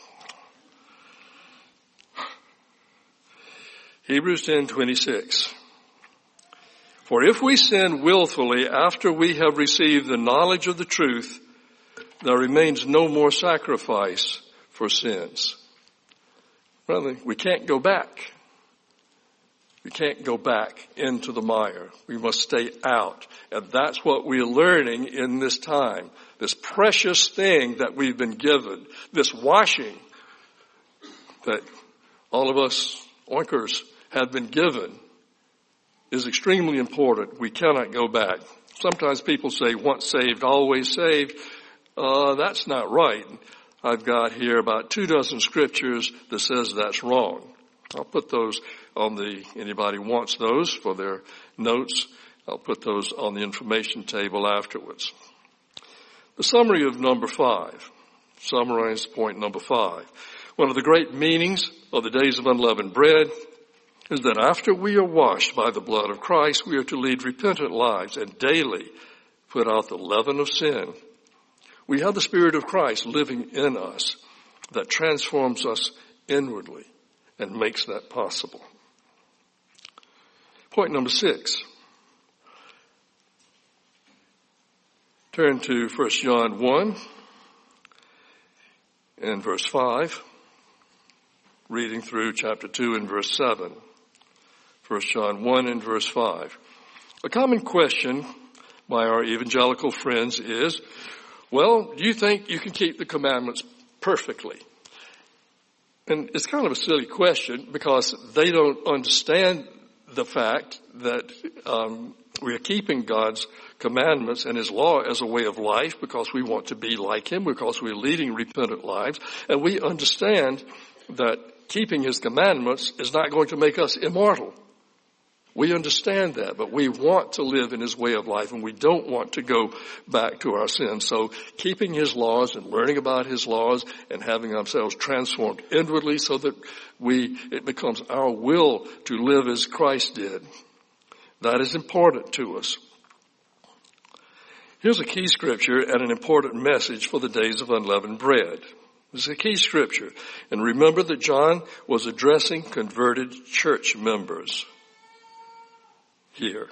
Hebrews ten twenty-six. For if we sin willfully after we have received the knowledge of the truth, there remains no more sacrifice for sins. Brother, we can't go back. We can't go back into the mire. We must stay out. And that's what we're learning in this time. This precious thing that we've been given, this washing that all of us oinkers have been given, is extremely important. We cannot go back. Sometimes people say, once saved, always saved. Uh, that's not right. I've got here about two dozen scriptures that says that's wrong. I'll put those on the, anybody wants those for their notes, I'll put those on the information table afterwards. The summary of number five, summarize point number five. One of the great meanings of the days of unleavened bread is that after we are washed by the blood of Christ, we are to lead repentant lives and daily put out the leaven of sin. We have the Spirit of Christ living in us that transforms us inwardly and makes that possible. Point number six. Turn to First John one and verse five, reading through chapter two and verse seven. First John one and verse five. A common question by our evangelical friends is, well, do you think you can keep the commandments perfectly? And it's kind of a silly question because they don't understand the fact that um, we are keeping God's commandments and His law as a way of life because we want to be like Him, because we're leading repentant lives. And we understand that keeping His commandments is not going to make us immortal. We understand that, but we want to live in His way of life and we don't want to go back to our sins. So keeping His laws and learning about His laws and having ourselves transformed inwardly so that we, it becomes our will to live as Christ did. That is important to us. Here's a key scripture and an important message for the days of unleavened bread. This is a key scripture. And remember that John was addressing converted church members here.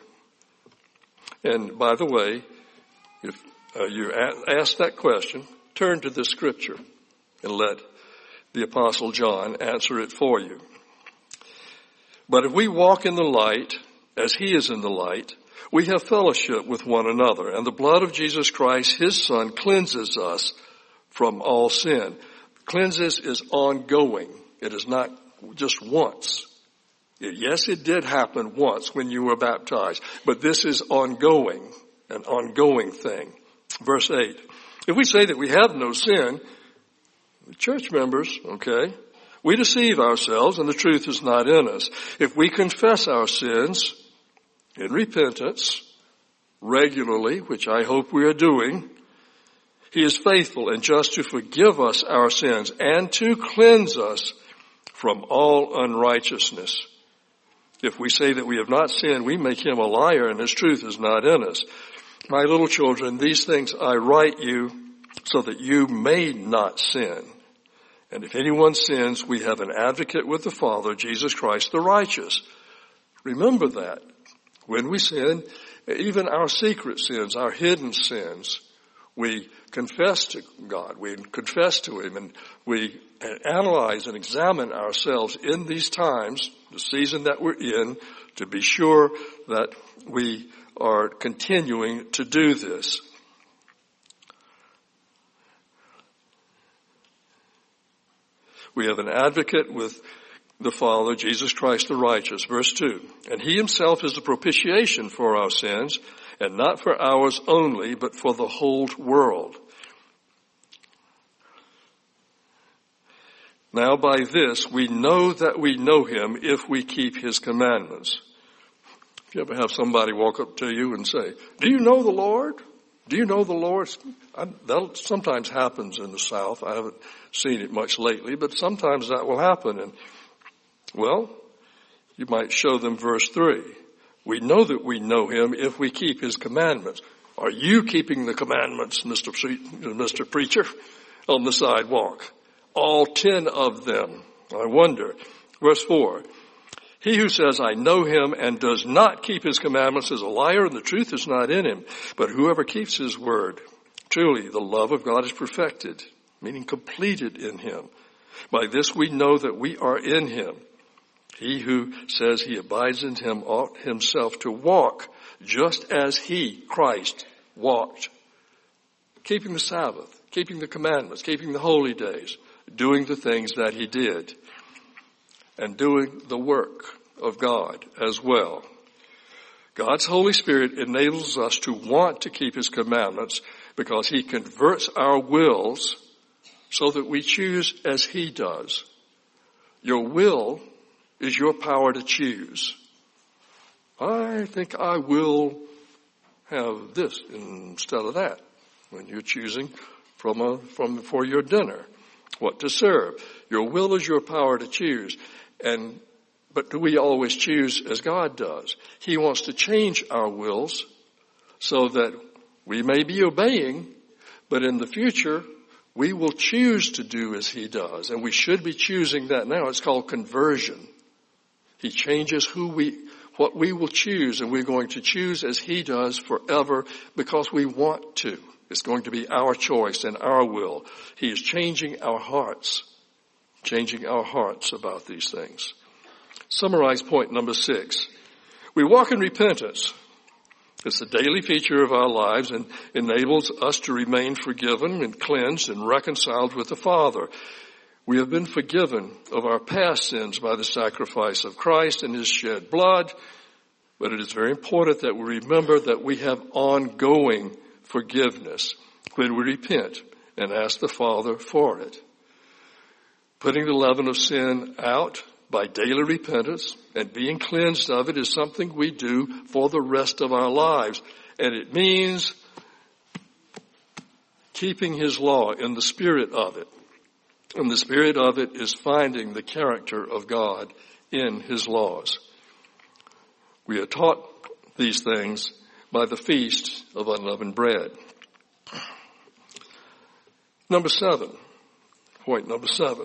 And by the way, if uh, you ask that question, turn to this scripture and let the Apostle John answer it for you. But if we walk in the light, as He is in the light, we have fellowship with one another, and the blood of Jesus Christ, His Son, cleanses us from all sin. Cleanses is ongoing. It is not just once. Yes, it did happen once when you were baptized, but this is ongoing, an ongoing thing. Verse eight. If we say that we have no sin, church members, okay, we deceive ourselves and the truth is not in us. If we confess our sins in repentance regularly, which I hope we are doing, He is faithful and just to forgive us our sins and to cleanse us from all unrighteousness. If we say that we have not sinned, we make Him a liar and His truth is not in us. My little children, these things I write you so that you may not sin. And if anyone sins, we have an advocate with the Father, Jesus Christ the righteous. Remember that. When we sin, even our secret sins, our hidden sins, we confess to God, we confess to Him, and we analyze and examine ourselves in these times, the season that we're in, to be sure that we are continuing to do this. We have an advocate with the Father, Jesus Christ the righteous. Verse two, and He Himself is the propitiation for our sins, and not for ours only, but for the whole world. Now by this we know that we know Him if we keep His commandments. If you ever have somebody walk up to you and say, do you know the Lord? Do you know the Lord? I, that sometimes happens in the South. I haven't seen it much lately, but sometimes that will happen. And, well, you might show them verse three. We know that we know Him if we keep His commandments. Are you keeping the commandments, Mister Pre- Mister Preacher, on the sidewalk? All ten of them. I wonder. Verse four. He who says, I know him and does not keep his commandments is a liar, and the truth is not in him. But whoever keeps his word, truly the love of God is perfected, meaning completed in him. By this we know that we are in him. He who says he abides in him ought himself to walk just as he, Christ, walked. Keeping the Sabbath, keeping the commandments, keeping the holy days, doing the things that he did, and doing the work of God as well. God's Holy Spirit enables us to want to keep his commandments because he converts our wills so that we choose as he does. Your will is your power to choose. I think I will have this instead of that when you're choosing from a, from for your dinner what to serve. Your will is your power to choose. And but do we always choose as God does? He wants to change our wills so that we may be obeying, but in the future we will choose to do as he does. And we should be choosing that now. It's called conversion. He changes who we, what we will choose, and we're going to choose as he does forever because we want to. It's going to be our choice and our will. He is changing our hearts, changing our hearts about these things. Summarize point number six. We walk in repentance. It's a daily feature of our lives and enables us to remain forgiven and cleansed and reconciled with the Father. We have been forgiven of our past sins by the sacrifice of Christ and his shed blood, but it is very important that we remember that we have ongoing forgiveness when we repent and ask the Father for it. Putting the leaven of sin out by daily repentance and being cleansed of it is something we do for the rest of our lives. And it means keeping his law in the spirit of it. And the spirit of it is finding the character of God in his laws. We are taught these things by the feast of unleavened bread. Number seven, point number seven.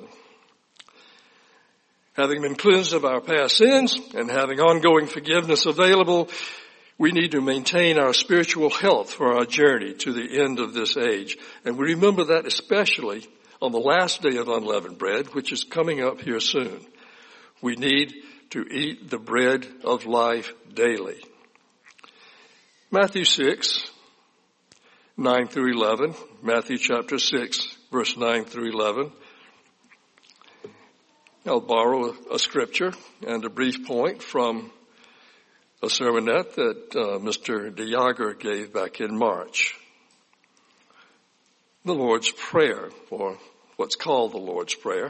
Having been cleansed of our past sins and having ongoing forgiveness available, we need to maintain our spiritual health for our journey to the end of this age. And we remember that especially on the last day of unleavened bread, which is coming up here soon. We need to eat the bread of life daily. Matthew six, nine through eleven. Matthew chapter six, verse nine through eleven. I'll borrow a scripture and a brief point from a sermonette that uh, Mister DeYager gave back in March. The Lord's Prayer, or what's called the Lord's Prayer.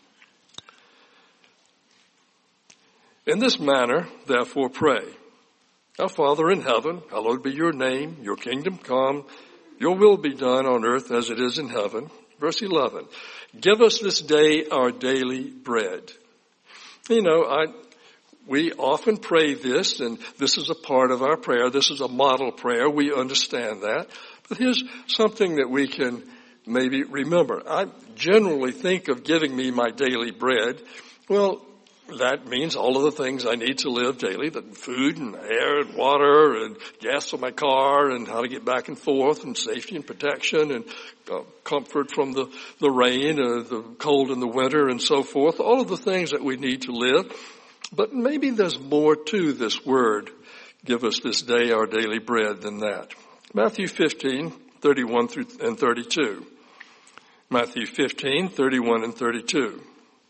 In this manner, therefore, pray. Our Father in heaven, hallowed be your name, your kingdom come, your will be done on earth as it is in heaven. Verse eleven, give us this day our daily bread. You know, I, we often pray this, and this is a part of our prayer. This is a model prayer. We understand that. But here's something that we can maybe remember. I generally think of giving me my daily bread. Well, that means all of the things I need to live daily, the food and air and water and gas for my car and how to get back and forth and safety and protection and uh, comfort from the, the rain, uh, the cold in the winter and so forth. All of the things that we need to live. But maybe there's more to this word, give us this day our daily bread, than that. Matthew fifteen, thirty-one through and thirty-two. Matthew fifteen, thirty-one and thirty-two.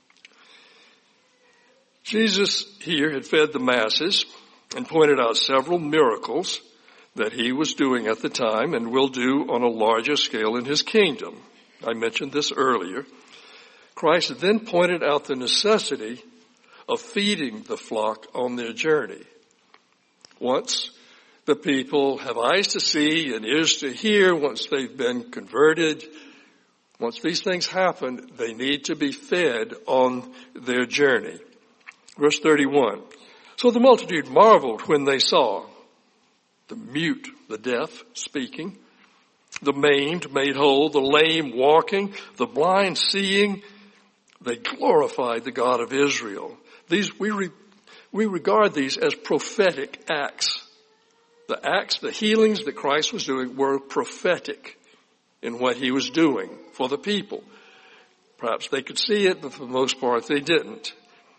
Jesus here had fed the masses and pointed out several miracles that he was doing at the time and will do on a larger scale in his kingdom. I mentioned this earlier. Christ then pointed out the necessity of feeding the flock on their journey. Once the people have eyes to see and ears to hear, once they've been converted, once these things happen, they need to be fed on their journey. Verse thirty-one. So the multitude marveled when they saw the mute, the deaf speaking, the maimed made whole, the lame walking, the blind seeing. They glorified the God of Israel. These, we, re, we regard these as prophetic acts. The acts, the healings that Christ was doing were prophetic in what he was doing for the people. Perhaps they could see it, but for the most part they didn't.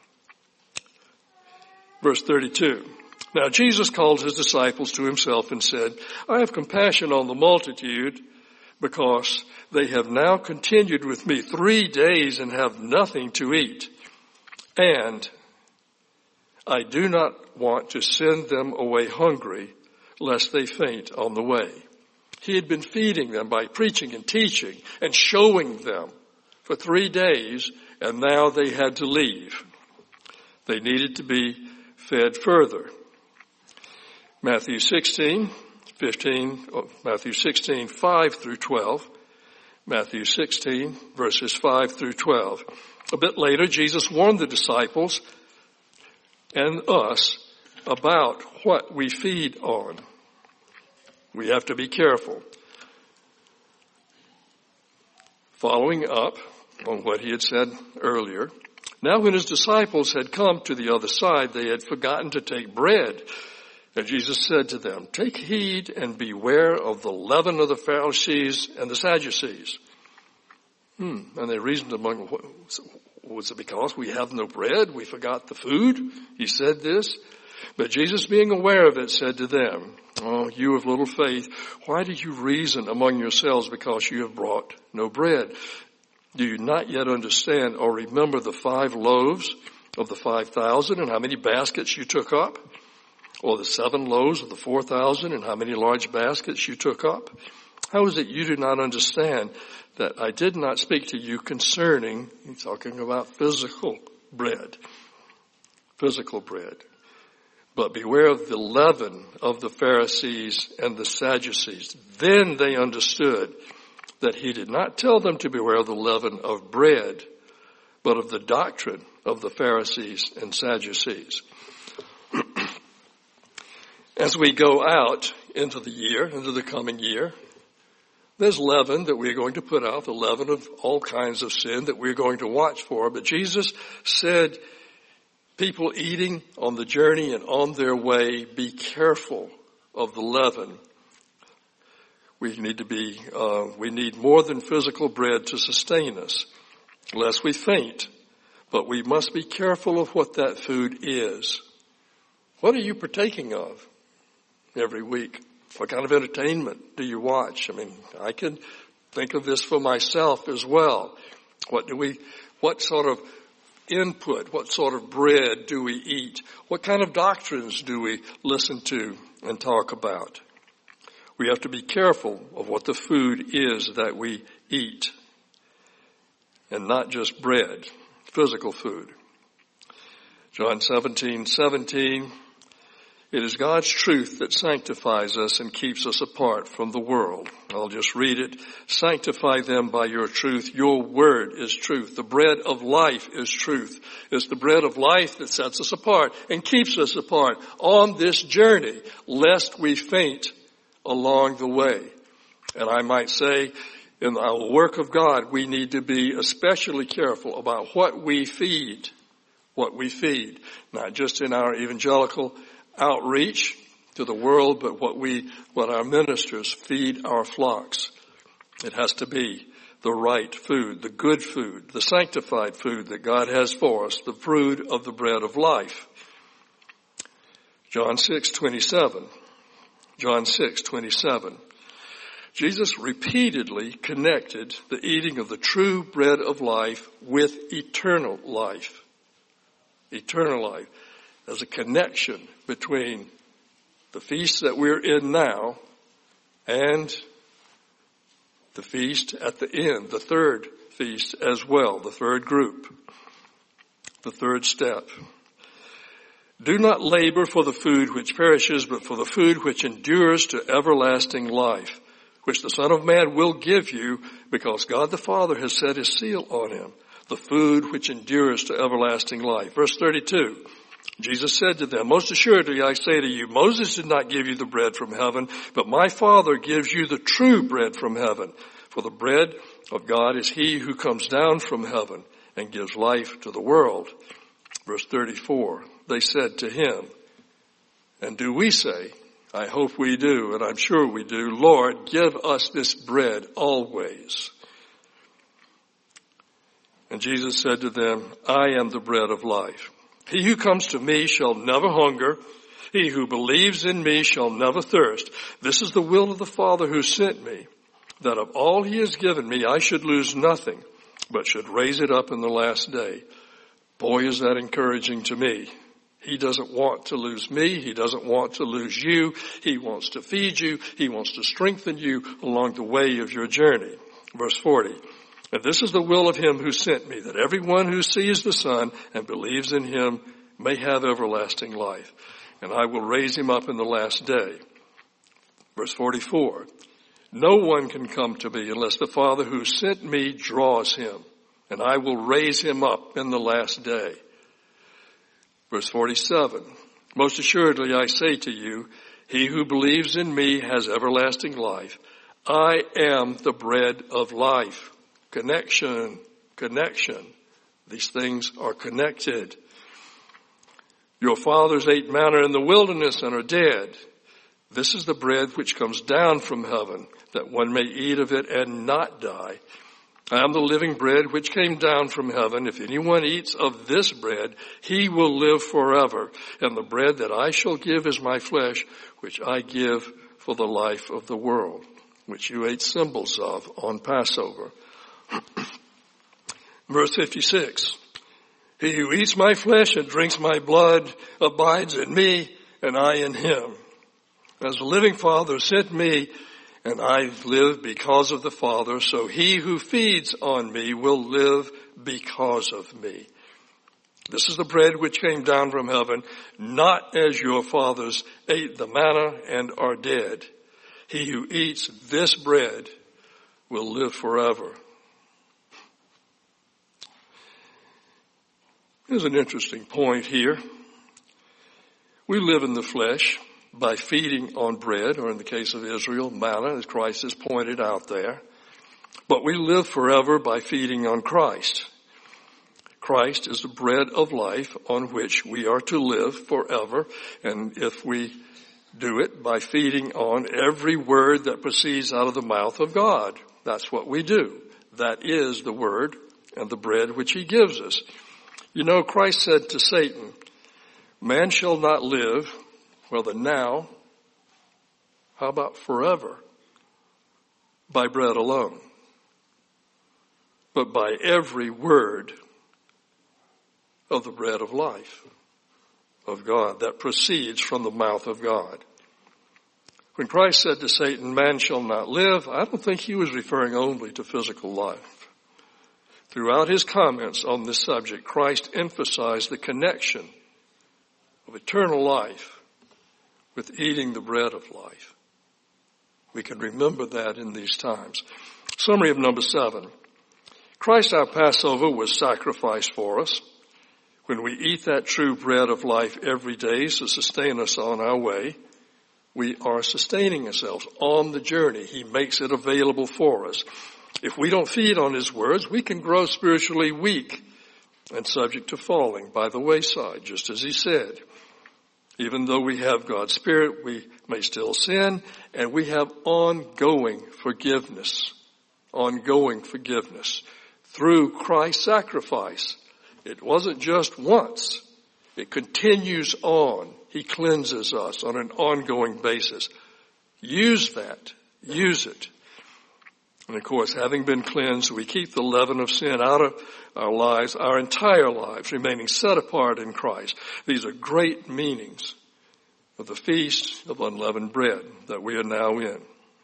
Verse thirty-two. Now Jesus called his disciples to himself and said, I have compassion on the multitude because they have now continued with me three days and have nothing to eat. And I do not want to send them away hungry, lest they faint on the way. He had been feeding them by preaching and teaching and showing them for three days, and now they had to leave. They needed to be fed further. Matthew sixteen, fifteen, Matthew sixteen, five through twelve. Matthew sixteen, verses five through twelve. A bit later, Jesus warned the disciples and us about what we feed on. We have to be careful. Following up on what he had said earlier, now when his disciples had come to the other side, they had forgotten to take bread. And Jesus said to them, take heed and beware of the leaven of the Pharisees and the Sadducees. Hmm. And they reasoned among, was it because we have no bread? We forgot the food? He said this. But Jesus, being aware of it, said to them, oh, you of little faith, why did you reason among yourselves because you have brought no bread? Do you not yet understand or remember the five loaves of the five thousand and how many baskets you took up? Or the seven loaves of the four thousand and how many large baskets you took up? How is it you do not understand that I did not speak to you concerning, he's talking about physical bread, physical bread. But beware of the leaven of the Pharisees and the Sadducees. Then they understood that he did not tell them to beware of the leaven of bread, but of the doctrine of the Pharisees and Sadducees. As we go out into the year, into the coming year, there's leaven that we're going to put out, the leaven of all kinds of sin that we're going to watch for. But Jesus said, people eating on the journey and on their way, be careful of the leaven. We need to be, uh, we need more than physical bread to sustain us, lest we faint. But we must be careful of what that food is. What are you partaking of every week? What kind of entertainment do you watch? I mean, I can think of this for myself as well. What do we, what sort of input, what sort of bread do we eat? What kind of doctrines do we listen to and talk about? We have to be careful of what the food is that we eat, and not just bread, physical food. John seventeen seventeen. It is God's truth that sanctifies us and keeps us apart from the world. I'll just read it. Sanctify them by your truth. Your word is truth. The bread of life is truth. It's the bread of life that sets us apart and keeps us apart on this journey, lest we faint along the way. And I might say, in our work of God, we need to be especially careful about what we feed, what we feed, not just in our evangelical outreach to the world, but what we, what our ministers feed our flocks. It has to be the right food, the good food, the sanctified food that God has for us, the food of the bread of life. John six twenty-seven. John six twenty-seven. Jesus repeatedly connected the eating of the true bread of life with eternal life. Eternal life. There's a connection between the feast that we're in now and the feast at the end, the third feast as well, the third group, the third step. Do not labor for the food which perishes, but for the food which endures to everlasting life, which the Son of Man will give you, because God the Father has set his seal on him, the food which endures to everlasting life. Verse thirty-two. Jesus said to them, most assuredly I say to you, Moses did not give you the bread from heaven, but my Father gives you the true bread from heaven. For the bread of God is he who comes down from heaven and gives life to the world. Verse thirty-four, they said to him, and do we say, I hope we do, and I'm sure we do, Lord, give us this bread always. And Jesus said to them, I am the bread of life. He who comes to me shall never hunger. He who believes in me shall never thirst. This is the will of the Father who sent me, that of all he has given me I should lose nothing, but should raise it up in the last day. Boy, is that encouraging to me. He doesn't want to lose me. He doesn't want to lose you. He wants to feed you. He wants to strengthen you along the way of your journey. Verse forty. And this is the will of him who sent me, that everyone who sees the Son and believes in him may have everlasting life. And I will raise him up in the last day. Verse forty-four. No one can come to me unless the Father who sent me draws him, and I will raise him up in the last day. Verse forty-seven. Most assuredly I say to you, he who believes in me has everlasting life. I am the bread of life. Connection, connection. These things are connected. Your fathers ate manna in the wilderness and are dead. This is the bread which comes down from heaven, that one may eat of it and not die. I am the living bread which came down from heaven. If anyone eats of this bread, he will live forever. And the bread that I shall give is my flesh, which I give for the life of the world, which you ate symbols of on Passover. Verse fifty-six, he who eats my flesh and drinks my blood abides in me, and I in him. As the living Father sent me, and I live because of the Father, so he who feeds on me will live because of me. This is the bread which came down from heaven, not as your fathers ate the manna and are dead. He who eats this bread will live forever. Here's an interesting point here. We live in the flesh by feeding on bread, or in the case of Israel, manna, as Christ has pointed out there. But we live forever by feeding on Christ. Christ is the bread of life on which we are to live forever. And if we do it by feeding on every word that proceeds out of the mouth of God, that's what we do. That is the word and the bread which he gives us. You know, Christ said to Satan, man shall not live, well, the now, how about forever, by bread alone, but by every word of the bread of life of God that proceeds from the mouth of God. When Christ said to Satan, man shall not live, I don't think he was referring only to physical life. Throughout his comments on this subject, Christ emphasized the connection of eternal life with eating the bread of life. We can remember that in these times. Summary of number seven. Christ, our Passover, was sacrificed for us. When we eat that true bread of life every day to sustain us on our way, we are sustaining ourselves on the journey. He makes it available for us. If we don't feed on his words, we can grow spiritually weak and subject to falling by the wayside, just as he said. Even though we have God's Spirit, we may still sin, and we have ongoing forgiveness, ongoing forgiveness through Christ's sacrifice. It wasn't just once. It continues on. He cleanses us on an ongoing basis. Use that. Use it. And of course, having been cleansed, we keep the leaven of sin out of our lives, our entire lives, remaining set apart in Christ. These are great meanings of the Feast of Unleavened Bread that we are now in.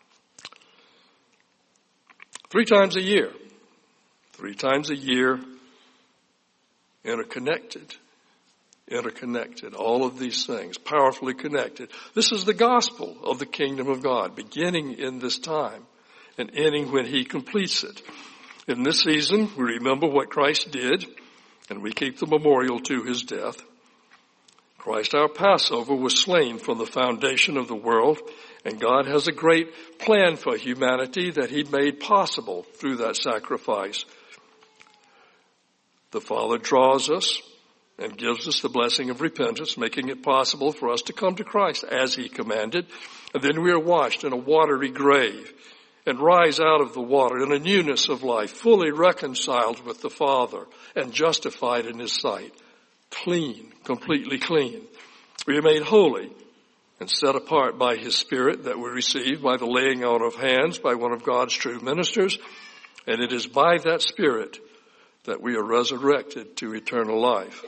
Three times a year. Three times a year, interconnected. Interconnected. All of these things, powerfully connected. This is the gospel of the kingdom of God, beginning in this time and ending when he completes it. In this season, we remember what Christ did, and we keep the memorial to his death. Christ our Passover was slain from the foundation of the world, and God has a great plan for humanity that he made possible through that sacrifice. The Father draws us and gives us the blessing of repentance, making it possible for us to come to Christ as he commanded. And then we are washed in a watery grave and rise out of the water in a newness of life, fully reconciled with the Father and justified in his sight. Clean, completely clean. We are made holy and set apart by his Spirit that we receive by the laying out of hands by one of God's true ministers. And it is by that Spirit that we are resurrected to eternal life.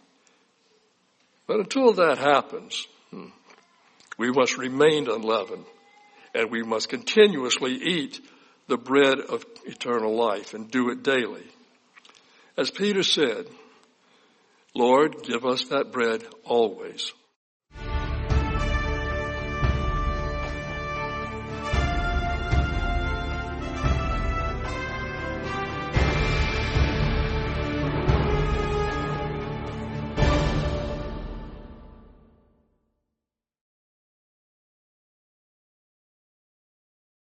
But until that happens, we must remain unleavened, and we must continuously eat the bread of eternal life and do it daily. As Peter said, Lord, give us that bread always.